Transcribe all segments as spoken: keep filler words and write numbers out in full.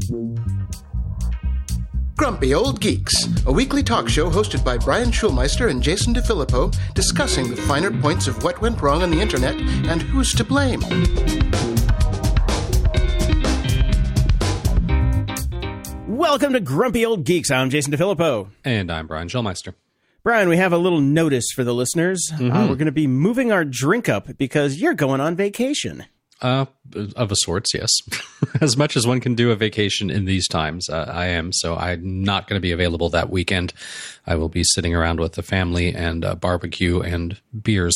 Grumpy Old Geeks, a weekly talk show hosted by Brian Schulmeister and Jason DeFilippo, discussing the finer points of what went wrong on the internet and who's to blame. Welcome to Grumpy Old Geeks. I'm Jason DeFilippo. And I'm Brian Schulmeister. Brian, we have a little notice for the listeners. Mm-hmm. Uh, we're going to be moving our drink up because you're going on vacation. Uh, of a sorts, yes. As much as one can do a vacation in these times, uh, I am. So I'm not going to be available that weekend. I will be sitting around with the family and uh, barbecue and beers.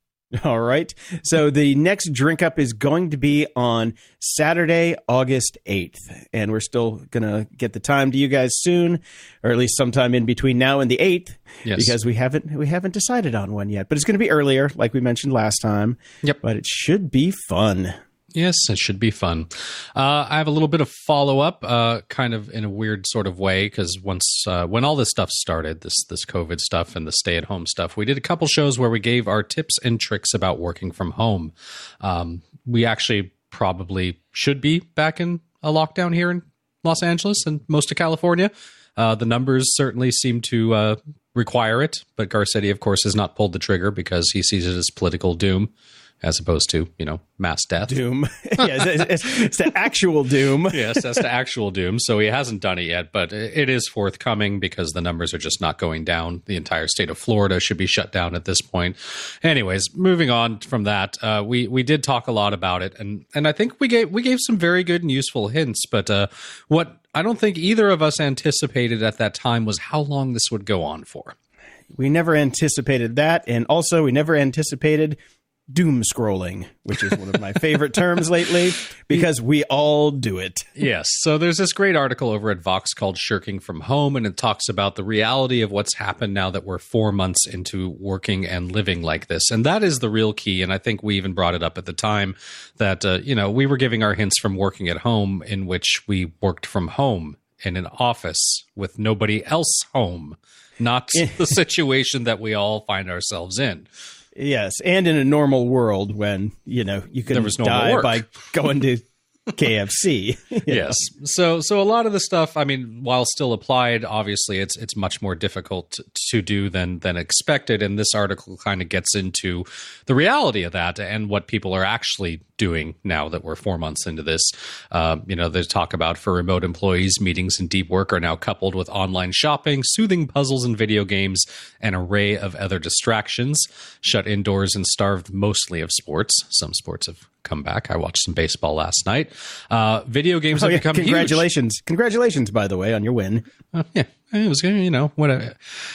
All right. So the next drink up is going to be on Saturday, August eighth. And we're still going to get the time to you guys soon, or at least sometime in between now and the eighth, yes. because we haven't we haven't decided on one yet. But it's going to be earlier, like we mentioned last time. Yep. But it should be fun. Yes, it should be fun. Uh, I have a little bit of follow-up, uh, kind of in a weird sort of way, because once uh, when all this stuff started, this this COVID stuff and the stay-at-home stuff, we did a couple shows where we gave our tips and tricks about working from home. Um, we actually probably should be back in a lockdown here in Los Angeles and most of California. Uh, the numbers certainly seem to uh, require it, but Garcetti, of course, has not pulled the trigger because he sees it as political doom, as opposed to, you know, mass death. Doom. yeah, it's, it's, it's the actual doom. Yes, that's the actual doom. So he hasn't done it yet, but it is forthcoming because the numbers are just not going down. The entire state of Florida should be shut down at this point. Anyways, moving on from that, uh, we we did talk a lot about it, and and I think we gave we gave some very good and useful hints. But uh, what I don't think either of us anticipated at that time was how long this would go on for. We never anticipated that, and also we never anticipated doom scrolling, which is one of my favorite terms lately, because we all do it. Yes. So there's this great article over at Vox called Shirking from Home, and it talks about the reality of what's happened now that we're four months into working and living like this. And that is the real key. And I think we even brought it up at the time that, uh, you know, we were giving our hints from working at home, in which we worked from home in an office with nobody else home, not the situation that we all find ourselves in. Yes, and in a normal world when, you know, you could die work. by going to K F C. Yes. Know? So so a lot of the stuff, I mean, while still applied, obviously it's it's much more difficult to, to do than than expected. And this article kind of gets into the reality of that and what people are actually doing now that we're four months into this. Uh, you know, they talk about for remote employees, meetings and deep work are now coupled with online shopping, soothing puzzles and video games, an array of other distractions. Shut indoors and starved mostly of sports. Some sports have come back. I watched some baseball last night. Uh, video games oh, have yeah. become Congratulations. huge. Congratulations, by the way, on your win. Uh, yeah, it was, you know, what a,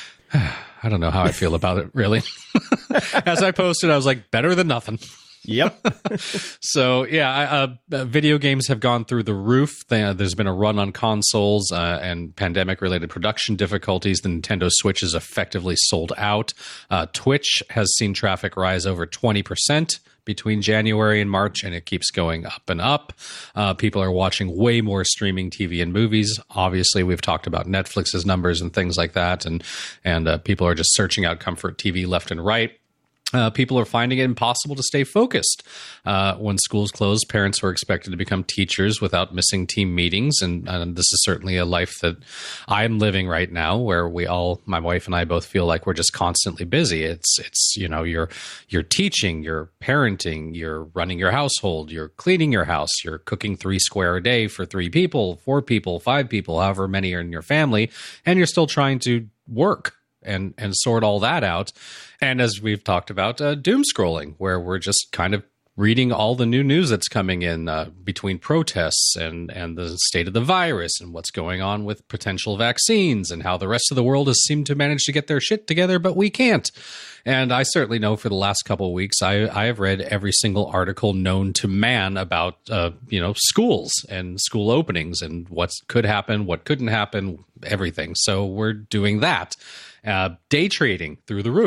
I don't know how I feel about it, really. As I posted, I was like, better than nothing. Yep. So, yeah, uh, video games have gone through the roof. There's been a run on consoles uh, and pandemic-related production difficulties. The Nintendo Switch is effectively sold out. Uh, Twitch has seen traffic rise over twenty percent between January and March, and it keeps going up and up. Uh, people are watching way more streaming T V and movies. Obviously, we've talked about Netflix's numbers and things like that, and, and uh, people are just searching out comfort T V left and right. Uh, people are finding it impossible to stay focused. Uh, when schools closed, parents were expected to become teachers without missing team meetings. And, and this is certainly a life that I'm living right now, where we all, my wife and I both feel like we're just constantly busy. It's, it's, you know, you're, you're teaching, you're parenting, you're running your household, you're cleaning your house, you're cooking three square a day for three people, four people, five people, however many are in your family, and you're still trying to work and and sort all that out. And as we've talked about, uh, doom scrolling, where we're just kind of reading all the new news that's coming in uh, between protests and, and the state of the virus and what's going on with potential vaccines and how the rest of the world has seemed to manage to get their shit together, but we can't. And I certainly know for the last couple of weeks, I, I have read every single article known to man about, uh, you know, schools and school openings and what could happen, what couldn't happen, everything. So we're doing that. Uh, day trading through the roof.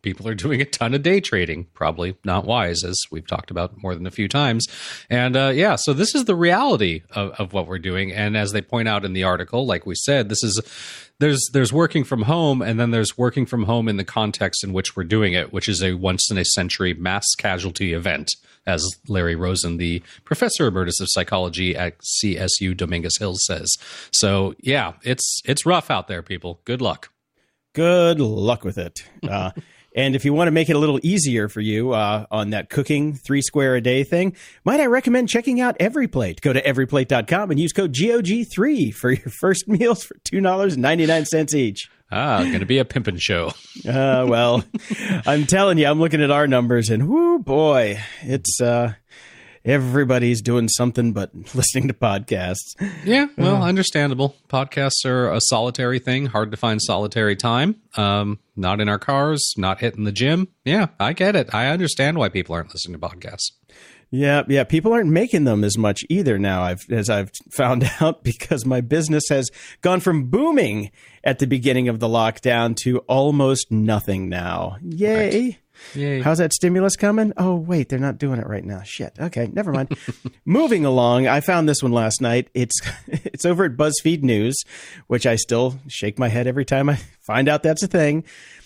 People are doing a ton of day trading, probably not wise, as we've talked about more than a few times. And uh, yeah, so this is the reality of, of what we're doing. And as they point out in the article, like we said, this is there's there's working from home, and then there's working from home in the context in which we're doing it, which is a once in a century mass casualty event, as Larry Rosen, the professor emeritus of psychology at C S U Dominguez Hills, says. So yeah, it's it's rough out there, people. Good luck. Good luck with it. Uh, and if you want to make it a little easier for you uh, on that cooking three square a day thing, might I recommend checking out EveryPlate. Go to every plate dot com and use code G O G three for your first meals for two dollars and ninety-nine cents each. Ah, going to be a pimpin' show. uh, well, I'm telling you, I'm looking at our numbers and whoo, boy, it's uh, everybody's doing something but listening to podcasts. Yeah, well, uh, understandable. Podcasts are a solitary thing, hard to find solitary time. Um, not in our cars, not hitting the gym. Yeah, I get it. I understand why people aren't listening to podcasts. Yeah, yeah. People aren't making them as much either now, I've, as I've found out, because my business has gone from booming at the beginning of the lockdown to almost nothing now. Yay. Right. Yay. How's that stimulus coming? Oh, wait, they're not doing it right now. Shit. Okay, never mind. Moving along, I found this one last night. It's it's over at BuzzFeed News, which I still shake my head every time I find out that's a thing.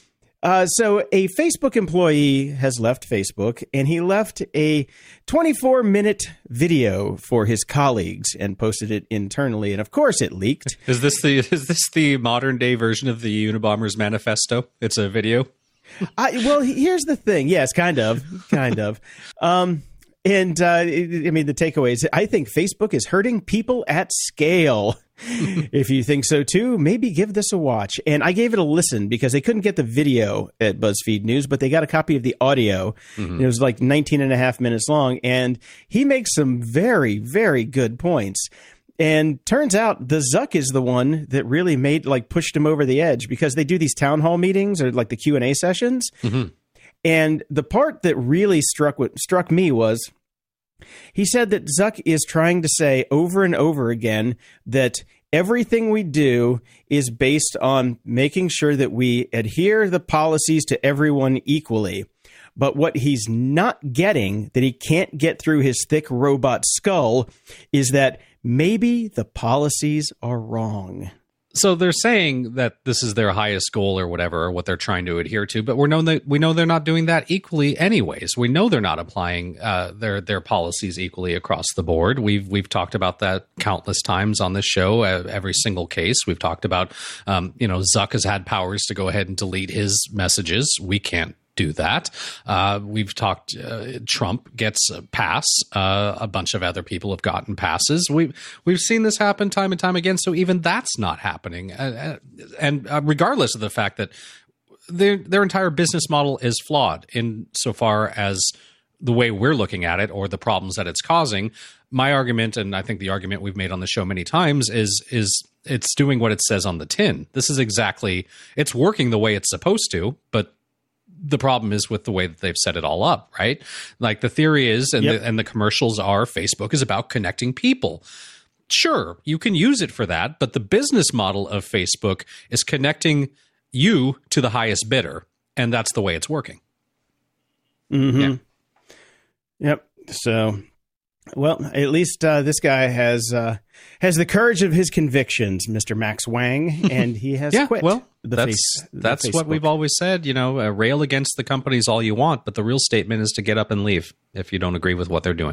Uh, so a Facebook employee has left Facebook, and he left a twenty-four minute video for his colleagues and posted it internally. And of course, it leaked. Is this the is this the modern day version of the Unabomber's manifesto? It's a video. I, well, here's the thing. Yes, kind of, kind of. Um, and uh, I mean, the takeaway is I think Facebook is hurting people at scale. If you think so, too, maybe give this a watch. And I gave it a listen because they couldn't get the video at BuzzFeed News, but they got a copy of the audio. Mm-hmm. And it was like nineteen and a half minutes long. And he makes some very, very good points. And turns out the Zuck is the one that really made like pushed him over the edge, because they do these town hall meetings or like the Q and A sessions. Mm-hmm. And the part that really struck struck me was he said that Zuck is trying to say over and over again that everything we do is based on making sure that we adhere the policies to everyone equally. But what he's not getting, that he can't get through his thick robot skull, is that maybe the policies are wrong. So they're saying that this is their highest goal or whatever, or what they're trying to adhere to, but we know that we know they're not doing that equally anyways. We know they're not applying uh, their their policies equally across the board. We've we've talked about that countless times on this show. Uh, every single case we've talked about. Um, you know, Zuck has had powers to go ahead and delete his messages. We can't do that. Uh, we've talked, uh, Trump gets a pass. Uh, a bunch of other people have gotten passes. We've, we've seen this happen time and time again. So even that's not happening. Uh, and uh, regardless of the fact that their, their entire business model is flawed insofar as the way we're looking at it or the problems that it's causing. My argument, and I think the argument we've made on the show many times, is, is it's doing what it says on the tin. This is exactly, it's working the way it's supposed to, but the problem is with the way that they've set it all up, right? Like the theory is, and, yep. the, and the commercials are, Facebook is about connecting people. Sure, you can use it for that, but the business model of Facebook is connecting you to the highest bidder, and that's the way it's working. Mm-hmm. Yeah. Yep. So, well, at least uh, this guy has uh, has the courage of his convictions, Mister Max Wang, and he has yeah, quit. Well, the that's face, that's the what we've always said. You know, uh, rail against the companies all you want, but the real statement is to get up and leave if you don't agree with what they're doing.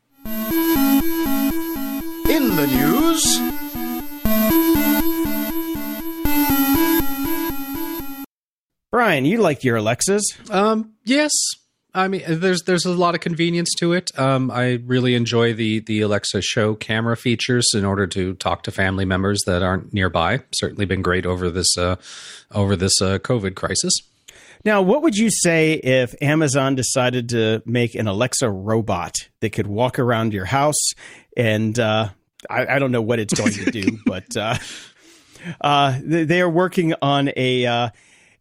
In the news. Brian, you like your Alexas? Um, yes. I mean, there's there's a lot of convenience to it. Um, I really enjoy the the Alexa Show camera features in order to talk to family members that aren't nearby. Certainly been great over this uh, over this uh, COVID crisis. Now, what would you say if Amazon decided to make an Alexa robot that could walk around your house? And uh, I, I don't know what it's going to do, but uh, uh, they are working on a. Uh,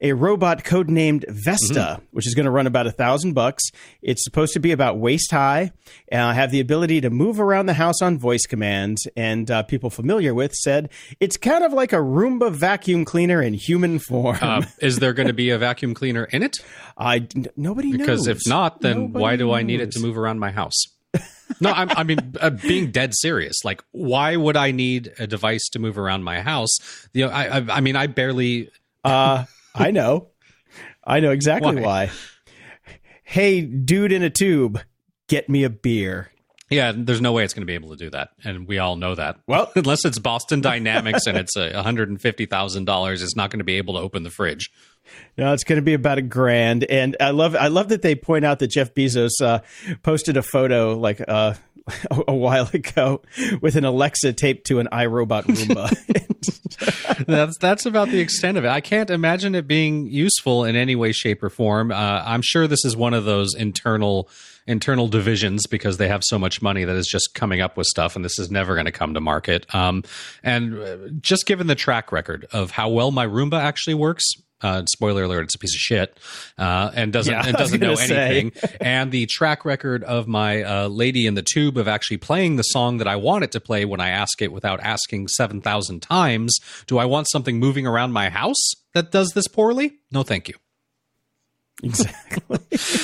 a robot codenamed Vesta, mm-hmm. which is going to run about a thousand bucks. It's supposed to be about waist high, uh, have the ability to move around the house on voice commands. And uh, people familiar with said it's kind of like a Roomba vacuum cleaner in human form. Uh, is there going to be a vacuum cleaner in it? I n- nobody because knows. Because if not, then nobody why do knows. I need it to move around my house? No, I'm, I mean, uh, being dead serious. Like, why would I need a device to move around my house? You know, I, I, I mean, I barely. Uh, I know, I know exactly why. why. Hey, dude in a tube, get me a beer. Yeah, there's no way it's going to be able to do that, and we all know that. Well, unless it's Boston Dynamics and it's a one hundred fifty thousand dollars, it's not going to be able to open the fridge. No, it's going to be about a grand. And I love I love that they point out that Jeff Bezos uh, posted a photo like uh, a while ago with an Alexa taped to an iRobot Roomba. that's that's about the extent of it. I can't imagine it being useful in any way, shape, or form. Uh, I'm sure this is one of those internal internal divisions because they have so much money that is just coming up with stuff, and this is never going to come to market. Um, and just given the track record of how well my Roomba actually works. Uh, spoiler alert, it's a piece of shit uh, and doesn't yeah, and doesn't know anything. And the track record of my uh, lady in the tube of actually playing the song that I want it to play when I ask it without asking seven thousand times. Do I want something moving around my house that does this poorly? No, thank you. Exactly.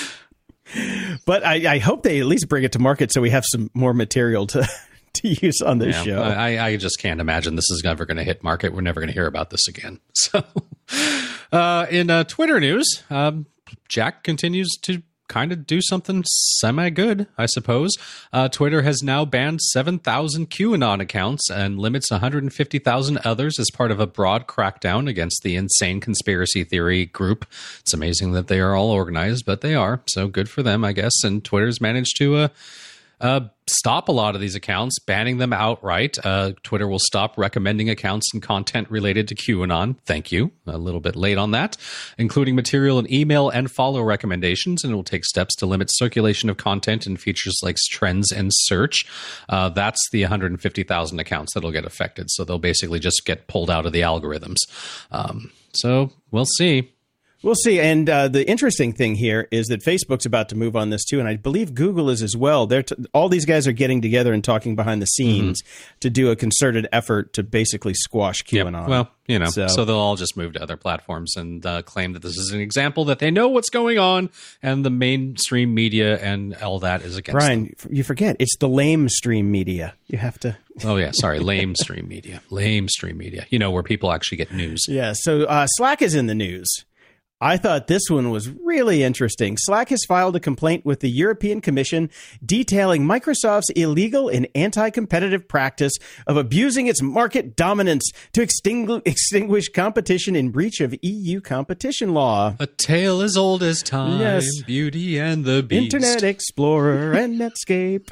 But I, I hope they at least bring it to market so we have some more material to to use on this yeah, show. I, I just can't imagine this is ever going to hit market. We're never going to hear about this again. So, uh, in uh, Twitter news, um, Jack continues to kind of do something semi-good, I suppose. Uh, Twitter has now banned seven thousand QAnon accounts and limits one hundred fifty thousand others as part of a broad crackdown against the insane conspiracy theory group. It's amazing that they are all organized, but they are. So good for them, I guess. And Twitter's managed to uh, uh, stop a lot of these accounts, banning them outright. Uh, Twitter will stop recommending accounts and content related to QAnon. Thank you. A little bit late on that, including material and email and follow recommendations, and it will take steps to limit circulation of content and features like trends and search. Uh, that's the one hundred fifty thousand accounts that'll get affected. So they'll basically just get pulled out of the algorithms. Um, so we'll see. We'll see. And uh, the interesting thing here is that Facebook's about to move on this too, and I believe Google is as well. They're t- all these guys are getting together and talking behind the scenes mm-hmm. to do a concerted effort to basically squash QAnon. Yep. Well, you know, so. so they'll all just move to other platforms and uh, claim that this is an example that they know what's going on, and the mainstream media and all that is against Brian, them. You forget, it's the lame stream media. You have to... Oh, yeah. Sorry. Lame stream media. Lame stream media. You know, where people actually get news. Yeah. So uh, Slack is in the news. I thought this one was really interesting. Slack has filed a complaint with the European Commission detailing Microsoft's illegal and anti-competitive practice of abusing its market dominance to extingu- extinguish competition in breach of E U competition law. A tale as old as time, yes. Beauty and the Beast. Internet Explorer and Netscape.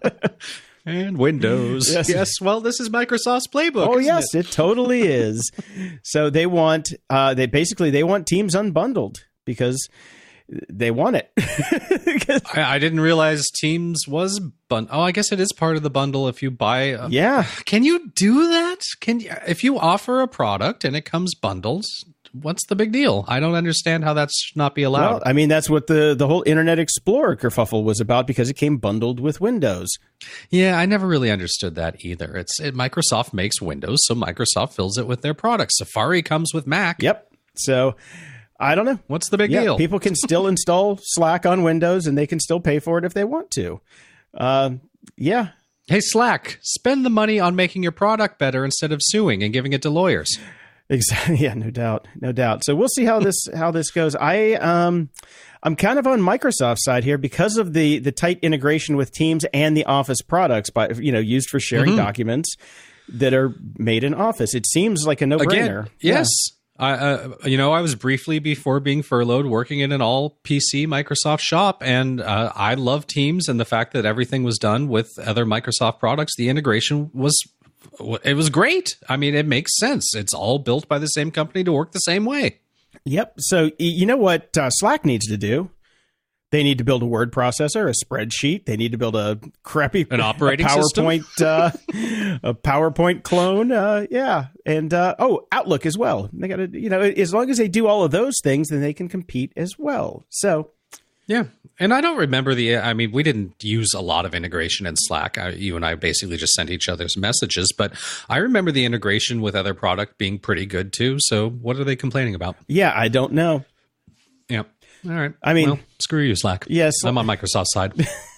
And Windows. Yes. yes. Well, this is Microsoft's playbook. Oh, yes, it? it totally is. So they want, uh, they basically, they want Teams unbundled because they want it. I, I didn't realize Teams was bun. Oh, I guess it is part of the bundle if you buy. A- yeah. Can you do that? Can you, if you offer a product and it comes bundled? What's the big deal? I don't understand how that should not be allowed. Well, I mean, that's what the, the whole Internet Explorer kerfuffle was about because it came bundled with Windows. Yeah, I never really understood that either. It's it, Microsoft makes Windows, so Microsoft fills it with their products. Safari comes with Mac. Yep. So I don't know. What's the big yeah, deal? People can still install Slack on Windows, and they can still pay for it if they want to. Uh, yeah. Hey, Slack, spend the money on making your product better instead of suing and giving it to lawyers. Exactly. Yeah, no doubt, no doubt. So we'll see how this how this goes. I um, I'm kind of on Microsoft's side here because of the the tight integration with Teams and the Office products, by you know, used for sharing mm-hmm. documents that are made in Office. It seems like a no brainer. Again, yes. Yeah. I, uh, you know, I was briefly before being furloughed working in an all P C Microsoft shop, and uh, I love Teams and the fact that everything was done with other Microsoft products. The integration was. It was great. I mean, it makes sense. It's all built by the same company to work the same way. Yep. So you know what uh, Slack needs to do? They need to build a word processor, a spreadsheet. They need to build a crappy an operating a PowerPoint, uh, a PowerPoint clone. Uh, yeah, and uh, oh, Outlook as well. They got to, you know, as long as they do all of those things, then they can compete as well. So, yeah, and I don't remember the. I mean, we didn't use a lot of integration in Slack. I, you and I basically just sent each other's messages, but I remember the integration with other product being pretty good too. So, what are they complaining about? Yeah, I don't know. Yeah. All right. I mean, well, screw you, Slack. Yes, I'm on Microsoft's side.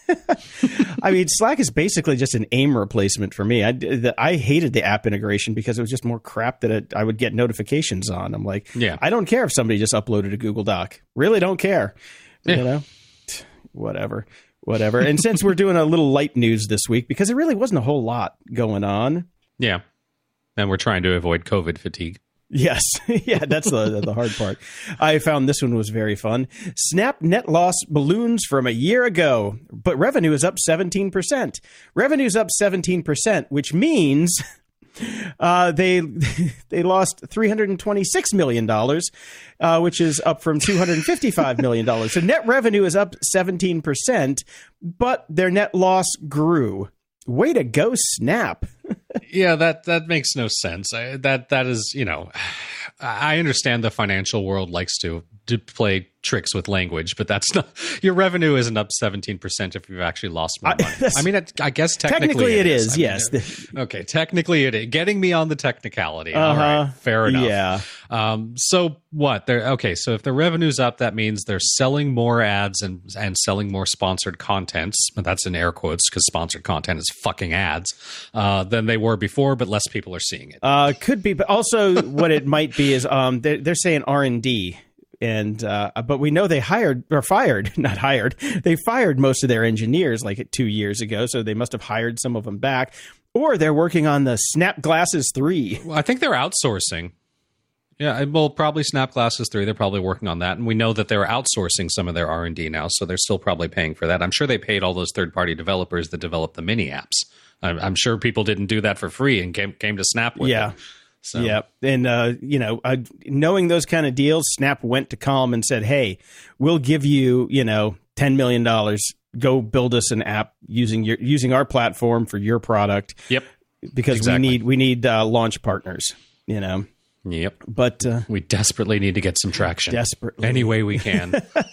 I mean, Slack is basically just an AIM replacement for me. I, the, I hated the app integration because it was just more crap that it, I would get notifications on. I'm like, yeah. I don't care if somebody just uploaded a Google Doc. Really don't care. Yeah. You know, whatever, whatever. And since we're doing a little light news this week, because there really wasn't a whole lot going on. Yeah. And we're trying to avoid COVID fatigue. Yes. Yeah, that's the the hard part. I found this one was very fun. Snap net loss balloons from a year ago, but revenue is up seventeen percent. Revenue is up seventeen percent, which means uh, they they lost three hundred twenty-six million dollars, uh, which is up from two hundred fifty-five million dollars. So net revenue is up seventeen percent, but their net loss grew. Way to go, Snap. Yeah, that that makes no sense. I, that that is, you know, I understand the financial world likes to, to play tricks with language, but that's not, your revenue isn't up seventeen percent if you've actually lost more money. I, I mean, it, I guess technically, technically it, it is, is. yes. Mean, okay, technically it is. Getting me on the technicality. Uh-huh. All right, fair enough. Yeah. Um, so what? They're okay. So if the revenue's up, that means they're selling more ads and and selling more sponsored content. That's in air quotes because sponsored content is fucking ads uh, than they were before, but less people are seeing it. Uh, could be, but also what it might be is um, they're, they're saying R and D. And uh, but we know they hired or fired, not hired. They fired most of their engineers like two years ago, so they must have hired some of them back, or they're working on the Snap Glasses three. Well, I think they're outsourcing. Yeah, well, probably Snap Glasses three. They're probably working on that, and we know that they're outsourcing some of their R and D now, so they're still probably paying for that. I'm sure they paid all those third-party developers that developed the mini apps. I'm, I'm sure people didn't do that for free and came came to Snap with yeah. it. So. Yeah. And, uh, you know, uh, knowing those kind of deals, Snap went to Calm and said, hey, we'll give you, you know, ten million dollars. Go build us an app using your using our platform for your product. Yep. Because exactly. we need we need uh, launch partners, you know. Yep. But uh, we desperately need to get some traction. Desperately. Any way we can.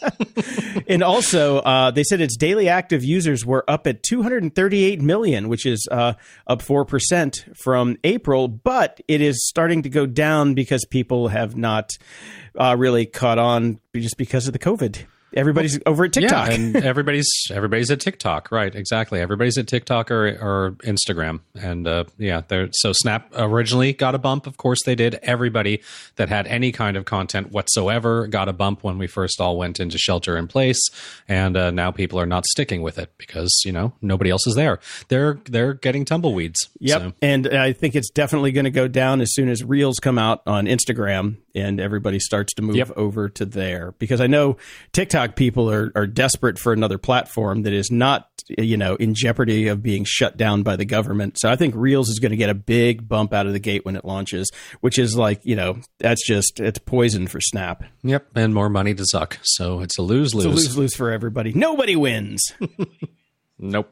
And also, uh, they said its daily active users were up at two hundred thirty-eight million, which is uh, up four percent from April. But it is starting to go down because people have not uh, really caught on just because of the COVID. Everybody's over at TikTok. Yeah, and everybody's everybody's at TikTok, right? Exactly. Everybody's at TikTok or, or Instagram, and uh, yeah, they're so Snap originally got a bump. Of course, they did. Everybody that had any kind of content whatsoever got a bump when we first all went into shelter in place, and uh, now people are not sticking with it because you know nobody else is there. They're they're getting tumbleweeds. Yep, so. And I think it's definitely going to go down as soon as Reels come out on Instagram, and everybody starts to move yep. over to there because I know TikTok people are, are desperate for another platform that is not, you know, in jeopardy of being shut down by the government. So I think Reels is going to get a big bump out of the gate when it launches, which is like, you know, that's just, it's poison for Snap. Yep. And more money to Zuck. So it's a lose-lose. It's a lose-lose for everybody. Nobody wins. Nope.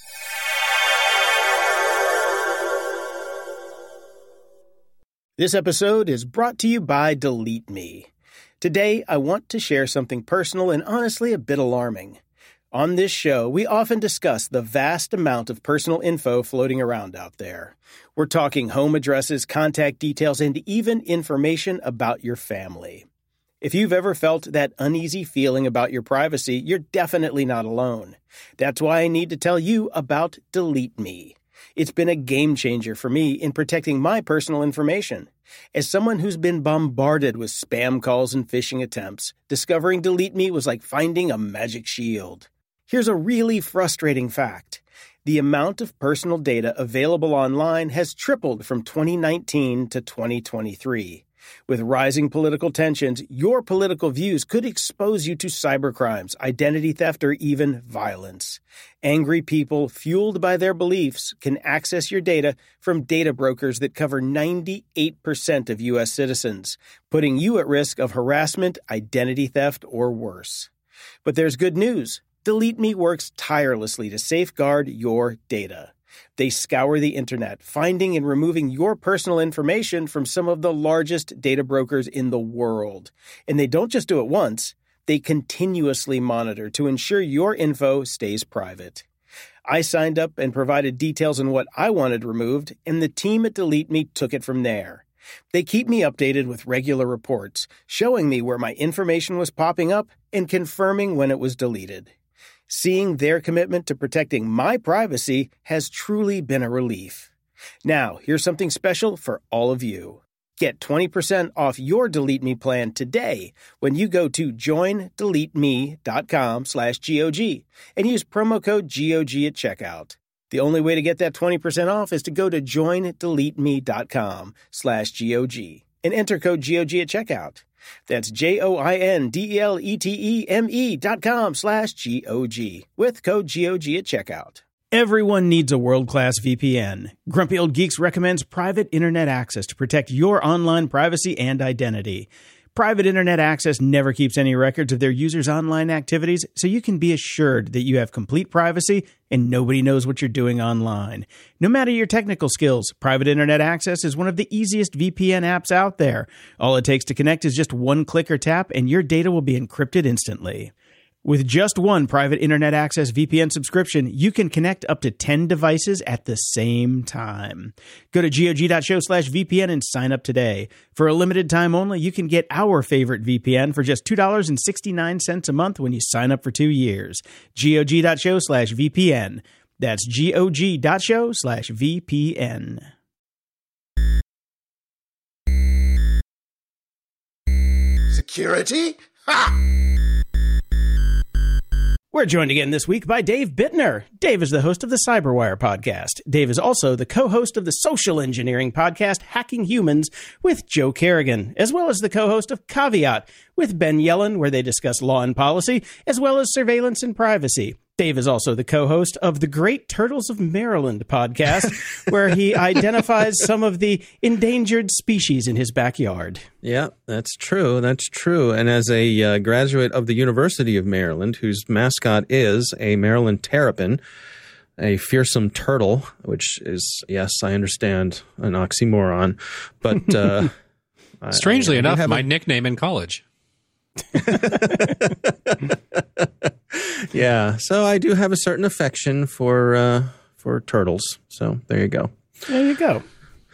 This episode is brought to you by Delete Me. Today, I want to share something personal and honestly a bit alarming. On this show, we often discuss the vast amount of personal info floating around out there. We're talking home addresses, contact details, and even information about your family. If you've ever felt that uneasy feeling about your privacy, you're definitely not alone. That's why I need to tell you about Delete Me. It's been a game changer for me in protecting my personal information. As someone who's been bombarded with spam calls and phishing attempts, discovering Delete Me was like finding a magic shield. Here's a really frustrating fact. The amount of personal data available online has tripled from twenty nineteen to twenty twenty-three. With rising political tensions, your political views could expose you to cybercrimes, identity theft, or even violence. Angry people, fueled by their beliefs, can access your data from data brokers that cover ninety-eight percent of U S citizens, putting you at risk of harassment, identity theft, or worse. But there's good news. Delete Me works tirelessly to safeguard your data. They scour the internet, finding and removing your personal information from some of the largest data brokers in the world. And they don't just do it once, they continuously monitor to ensure your info stays private. I signed up and provided details on what I wanted removed, and the team at Delete Me took it from there. They keep me updated with regular reports, showing me where my information was popping up and confirming when it was deleted. Seeing their commitment to protecting my privacy has truly been a relief. Now, here's something special for all of you. Get twenty percent off your Delete Me plan today when you go to joindeleteme.com slash GOG and use promo code G O G at checkout. The only way to get that twenty percent off is to go to joindeleteme.com slash GOG and enter code G O G at checkout. That's J-O-I-N-D-E-L-E-T-E-M-E dot com slash G-O-G with code G O G at checkout. Everyone needs a world-class V P N. Grumpy Old Geeks recommends private internet access to protect your online privacy and identity. Private internet access never keeps any records of their users' online activities, so you can be assured that you have complete privacy and nobody knows what you're doing online. No matter your technical skills, private internet access is one of the easiest V P N apps out there. All it takes to connect is just one click or tap, and your data will be encrypted instantly. With just one private internet access V P N subscription, you can connect up to ten devices at the same time. Go to gog.show slash VPN and sign up today. For a limited time only, you can get our favorite V P N for just two dollars and sixty-nine cents a month when you sign up for two years. gog.show slash VPN. That's gog.show slash VPN. Security? Ha! We're joined again this week by Dave Bittner. Dave is the host of the Cyberwire podcast. Dave is also the co-host of the social engineering podcast Hacking Humans with Joe Kerrigan, as well as the co-host of Caveat with Ben Yellen, where they discuss law and policy, as well as surveillance and privacy. Dave is also the co-host of the Great Turtles of Maryland podcast, where he identifies some of the endangered species in his backyard. Yeah, that's true. That's true. And as a uh, graduate of the University of Maryland, whose mascot is a Maryland terrapin, a fearsome turtle, which is, yes, I understand, an oxymoron. But uh, strangely I, I enough, a- my nickname in college. Yeah, so I do have a certain affection for uh, for turtles. So there you go. There you go.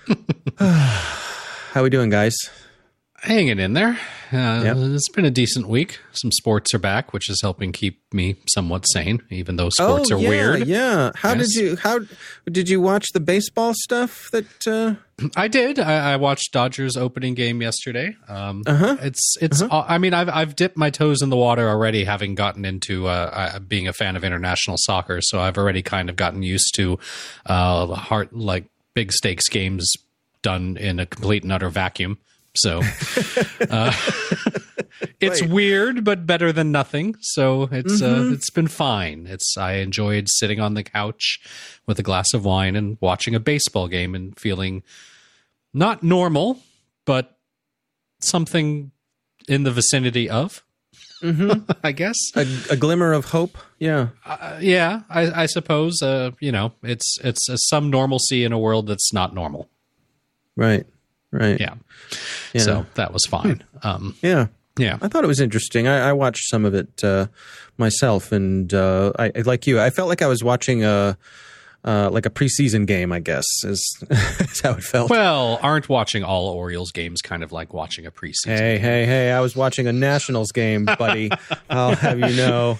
How we doing, guys? Hanging in there. Uh, Yep. It's been a decent week. Some sports are back, which is helping keep me somewhat sane, even though sports oh, are yeah, weird. Yeah. How Yes. did you how did you watch the baseball stuff that uh I did. I, I watched Dodgers opening game yesterday. Um, Uh-huh. It's it's. Uh-huh. I mean, I've I've dipped my toes in the water already, having gotten into uh, uh, being a fan of international soccer. So I've already kind of gotten used to uh, heart like big stakes games done in a complete and utter vacuum. So uh, it's Wait. weird, but better than nothing. So it's Mhm. uh, it's been fine. It's I enjoyed sitting on the couch with a glass of wine and watching a baseball game and feeling not normal, but something in the vicinity of, mhm. I guess. a, a glimmer of hope? Yeah. Uh, yeah, I, I suppose. Uh, you know, it's it's uh, some normalcy in a world that's not normal. Right. Right. Yeah. Yeah. So that was fine. Um, Yeah. yeah. I thought it was interesting. I, I watched some of it uh, myself, and uh, I, I like you. I felt like I was watching a uh, like a preseason game. I guess is, is how it felt. Well, aren't watching all Orioles games kind of like watching a preseason? Hey, hey, hey! I was watching a Nationals game, buddy. I'll have you know.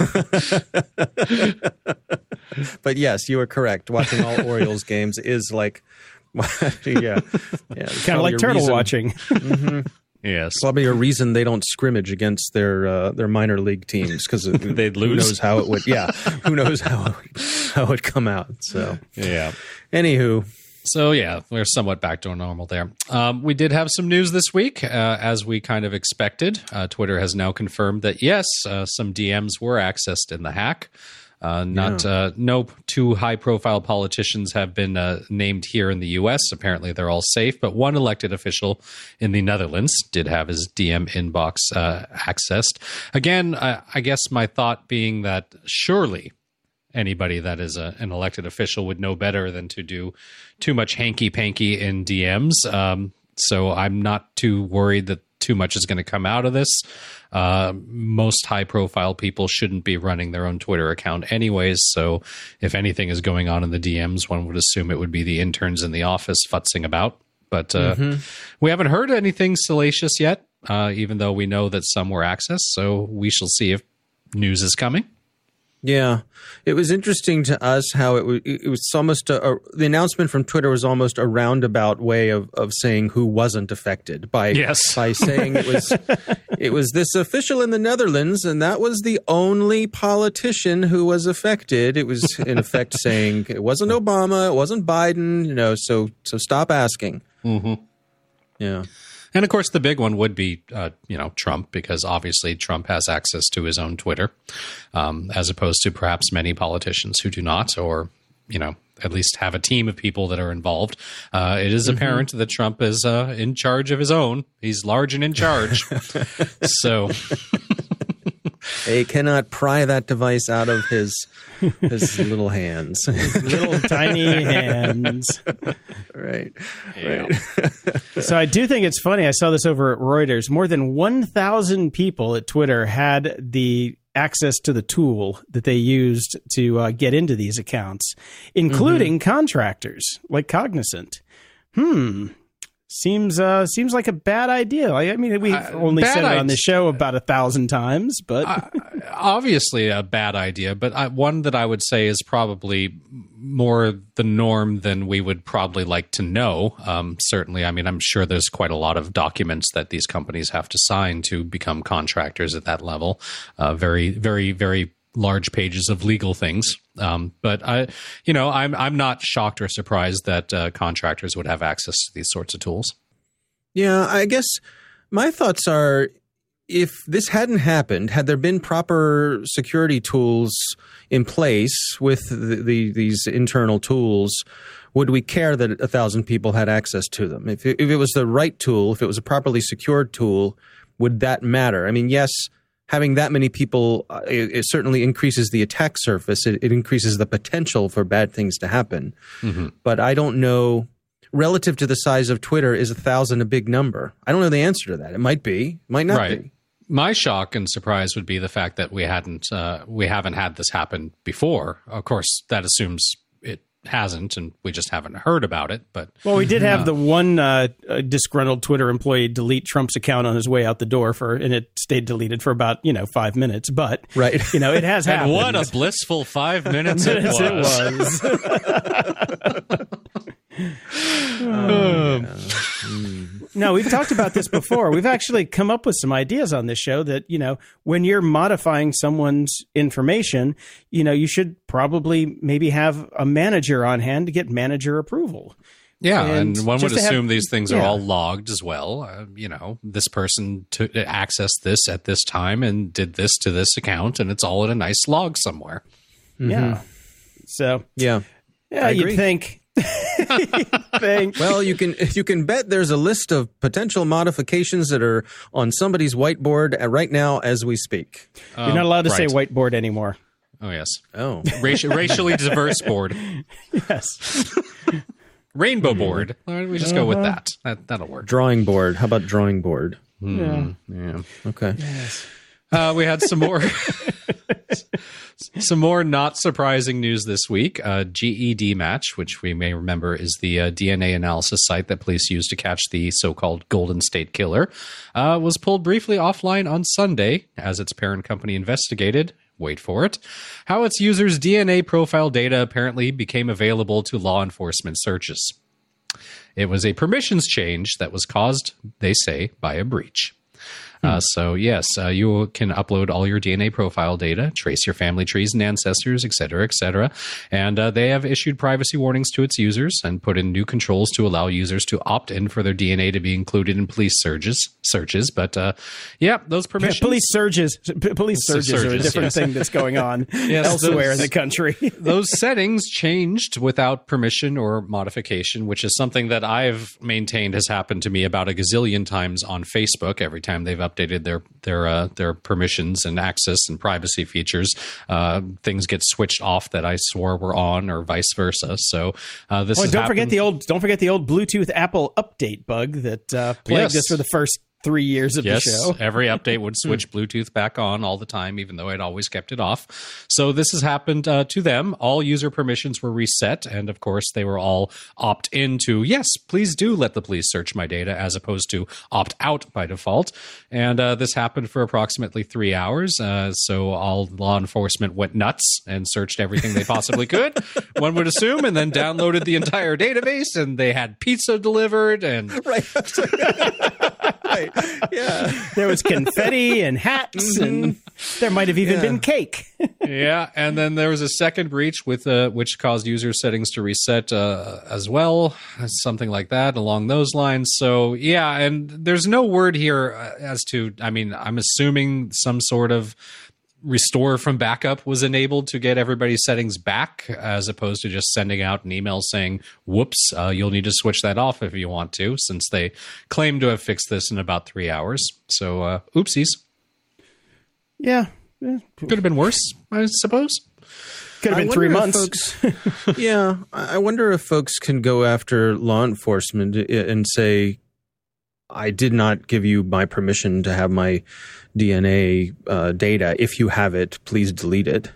But yes, you are correct. Watching all Orioles games is like, yeah, yeah, Kind of like turtle watching. Mm-hmm. Yes. Probably a reason they don't scrimmage against their uh, their minor league teams because They'd who lose. knows how it would. Yeah, who knows how it would, how it would come out. So, Yeah. anywho, So yeah, we're somewhat back to normal there. Um, we did have some news this week, uh, as we kind of expected. Uh, Twitter has now confirmed that yes, uh, some D Ms were accessed in the hack. Uh, not Yeah. uh, no two high-profile politicians have been uh, named here in the U S. Apparently, they're all safe. But one elected official in the Netherlands did have his D M inbox uh, accessed. Again, I, I guess my thought being that surely anybody that is a, an elected official would know better than to do too much hanky-panky in D Ms. Um, so I'm not too worried that too much is going to come out of this. Uh, most high-profile people shouldn't be running their own Twitter account anyways, so if anything is going on in the D Ms, one would assume it would be the interns in the office futzing about. But uh, mm-hmm. we haven't heard anything salacious yet, uh, even though we know that some were accessed, so we shall see if news is coming. Yeah, it was interesting to us how it was. It was almost a, a, the announcement from Twitter was almost a roundabout way of, of saying who wasn't affected by yes. by saying it was it was this official in the Netherlands, and that was the only politician who was affected. It was in effect saying it wasn't Obama, it wasn't Biden, you know. So so stop asking. Mm-hmm. Yeah. And, of course, the big one would be, uh, you know, Trump, because obviously Trump has access to his own Twitter, um, as opposed to perhaps many politicians who do not, or, you know, at least have a team of people that are involved. Uh, it is mm-hmm. apparent that Trump is uh, in charge of his own. He's large and in charge. So... They cannot pry that device out of his his little hands. Little tiny hands. Right. Yeah. right. So I do think it's funny. I saw this over at Reuters. More than one thousand people at Twitter had the access to the tool that they used to uh, get into these accounts, including mm-hmm. contractors like Cognizant. Hmm. Seems uh, seems like a bad idea. I mean, we've uh, only said it on idea. the show about a thousand times, but uh, obviously a bad idea. But I, one that I would say is probably more the norm than we would probably like to know. Um, certainly, I mean, I'm sure there's quite a lot of documents that these companies have to sign to become contractors at that level. Uh, very, very, very large pages of legal things. Um, but I, you know, I'm I'm not shocked or surprised that uh, contractors would have access to these sorts of tools. Yeah, I guess my thoughts are, if this hadn't happened, had there been proper security tools in place with the, the, these internal tools, would we care that a thousand people had access to them? If it, if it was the right tool, if it was a properly secured tool, would that matter? I mean, yes. Having that many people, uh, it, it certainly increases the attack surface. It, it increases the potential for bad things to happen. Mm-hmm. But I don't know, relative to the size of Twitter, is a thousand a big number? I don't know the answer to that. It might be, it might not right. be. My shock and surprise would be the fact that we hadn't, uh, we haven't had this happen before. Of course, that assumes it hasn't, and we just haven't heard about it. But well, we did have uh, the one uh, disgruntled Twitter employee delete Trump's account on his way out the door for, and it stayed deleted for about you know five minutes. But right, you know, it has and happened. What a blissful five minutes it was! It was. oh, yeah. mm. No, we've talked about this before. We've actually come up with some ideas on this show that, you know, when you're modifying someone's information, you know, you should probably maybe have a manager on hand to get manager approval. Yeah, and, and one would assume have, these things yeah. are all logged as well. Uh, you know, this person to access this at this time and did this to this account, and it's all in a nice log somewhere. Mm-hmm. Yeah. So, yeah, yeah, you'd think. Thing. Well, you can you can bet there's a list of potential modifications that are on somebody's whiteboard right now as we speak. You're not allowed to right. say whiteboard anymore. Oh, yes. Oh. Raci- racially diverse board. Yes. Rainbow board. We just uh-huh. go with that. that. That'll work. Drawing board. How about drawing board? Mm, yeah. yeah. Okay. Yes. Uh, we had some more some more not surprising news this week. Uh, G E D Match, which we may remember is the uh, D N A analysis site that police used to catch the so-called Golden State Killer, uh, was pulled briefly offline on Sunday as its parent company investigated. Wait for it. How its users' D N A profile data apparently became available to law enforcement searches. It was a permissions change that was caused, they say, by a breach. Uh, so yes, uh, you can upload all your D N A profile data, trace your family trees and ancestors, et cetera, et cetera. And uh, they have issued privacy warnings to its users and put in new controls to allow users to opt in for their D N A to be included in police searches. Searches, but uh, yeah, those permissions. Yeah, police surges, p- police surges, surges are a different yes. thing that's going on yes, elsewhere those, in the country. Those settings changed without permission or modification, which is something that I've maintained has happened to me about a gazillion times on Facebook. Every time they've updated their their uh, their permissions and access and privacy features, uh, things get switched off that I swore were on, or vice versa. So uh, this. Oh, has don't happened. forget the old don't forget the old Bluetooth Apple update bug that uh, plagued Yes. us for the first three years of Yes, the show. every update would switch Bluetooth back on all the time, even though I'd always kept it off. So this has happened uh, to them. All user permissions were reset, and of course, they were all opt into, yes, please do let the police search my data, as opposed to opt out by default. And uh, this happened for approximately three hours. Uh, so all law enforcement went nuts and searched everything they possibly could, one would assume, and then downloaded the entire database, and they had pizza delivered. And Right. Right. Yeah. There was confetti and hats, and there might have even Yeah. been cake. Yeah, and then there was a second breach with uh, which caused user settings to reset uh, as well, something like that along those lines. So yeah, and there's no word here uh, as to. I mean, I'm assuming some sort of restore from backup was enabled to get everybody's settings back, as opposed to just sending out an email saying, whoops, uh, you'll need to switch that off if you want to, since they claim to have fixed this in about three hours. So uh, oopsies. Yeah. yeah. Could have been worse, I suppose. Could have I been three wonder if months. Folks, yeah, I I wonder if folks can go after law enforcement and say, I did not give you my permission to have my D N A uh, data. If you have it, please delete it.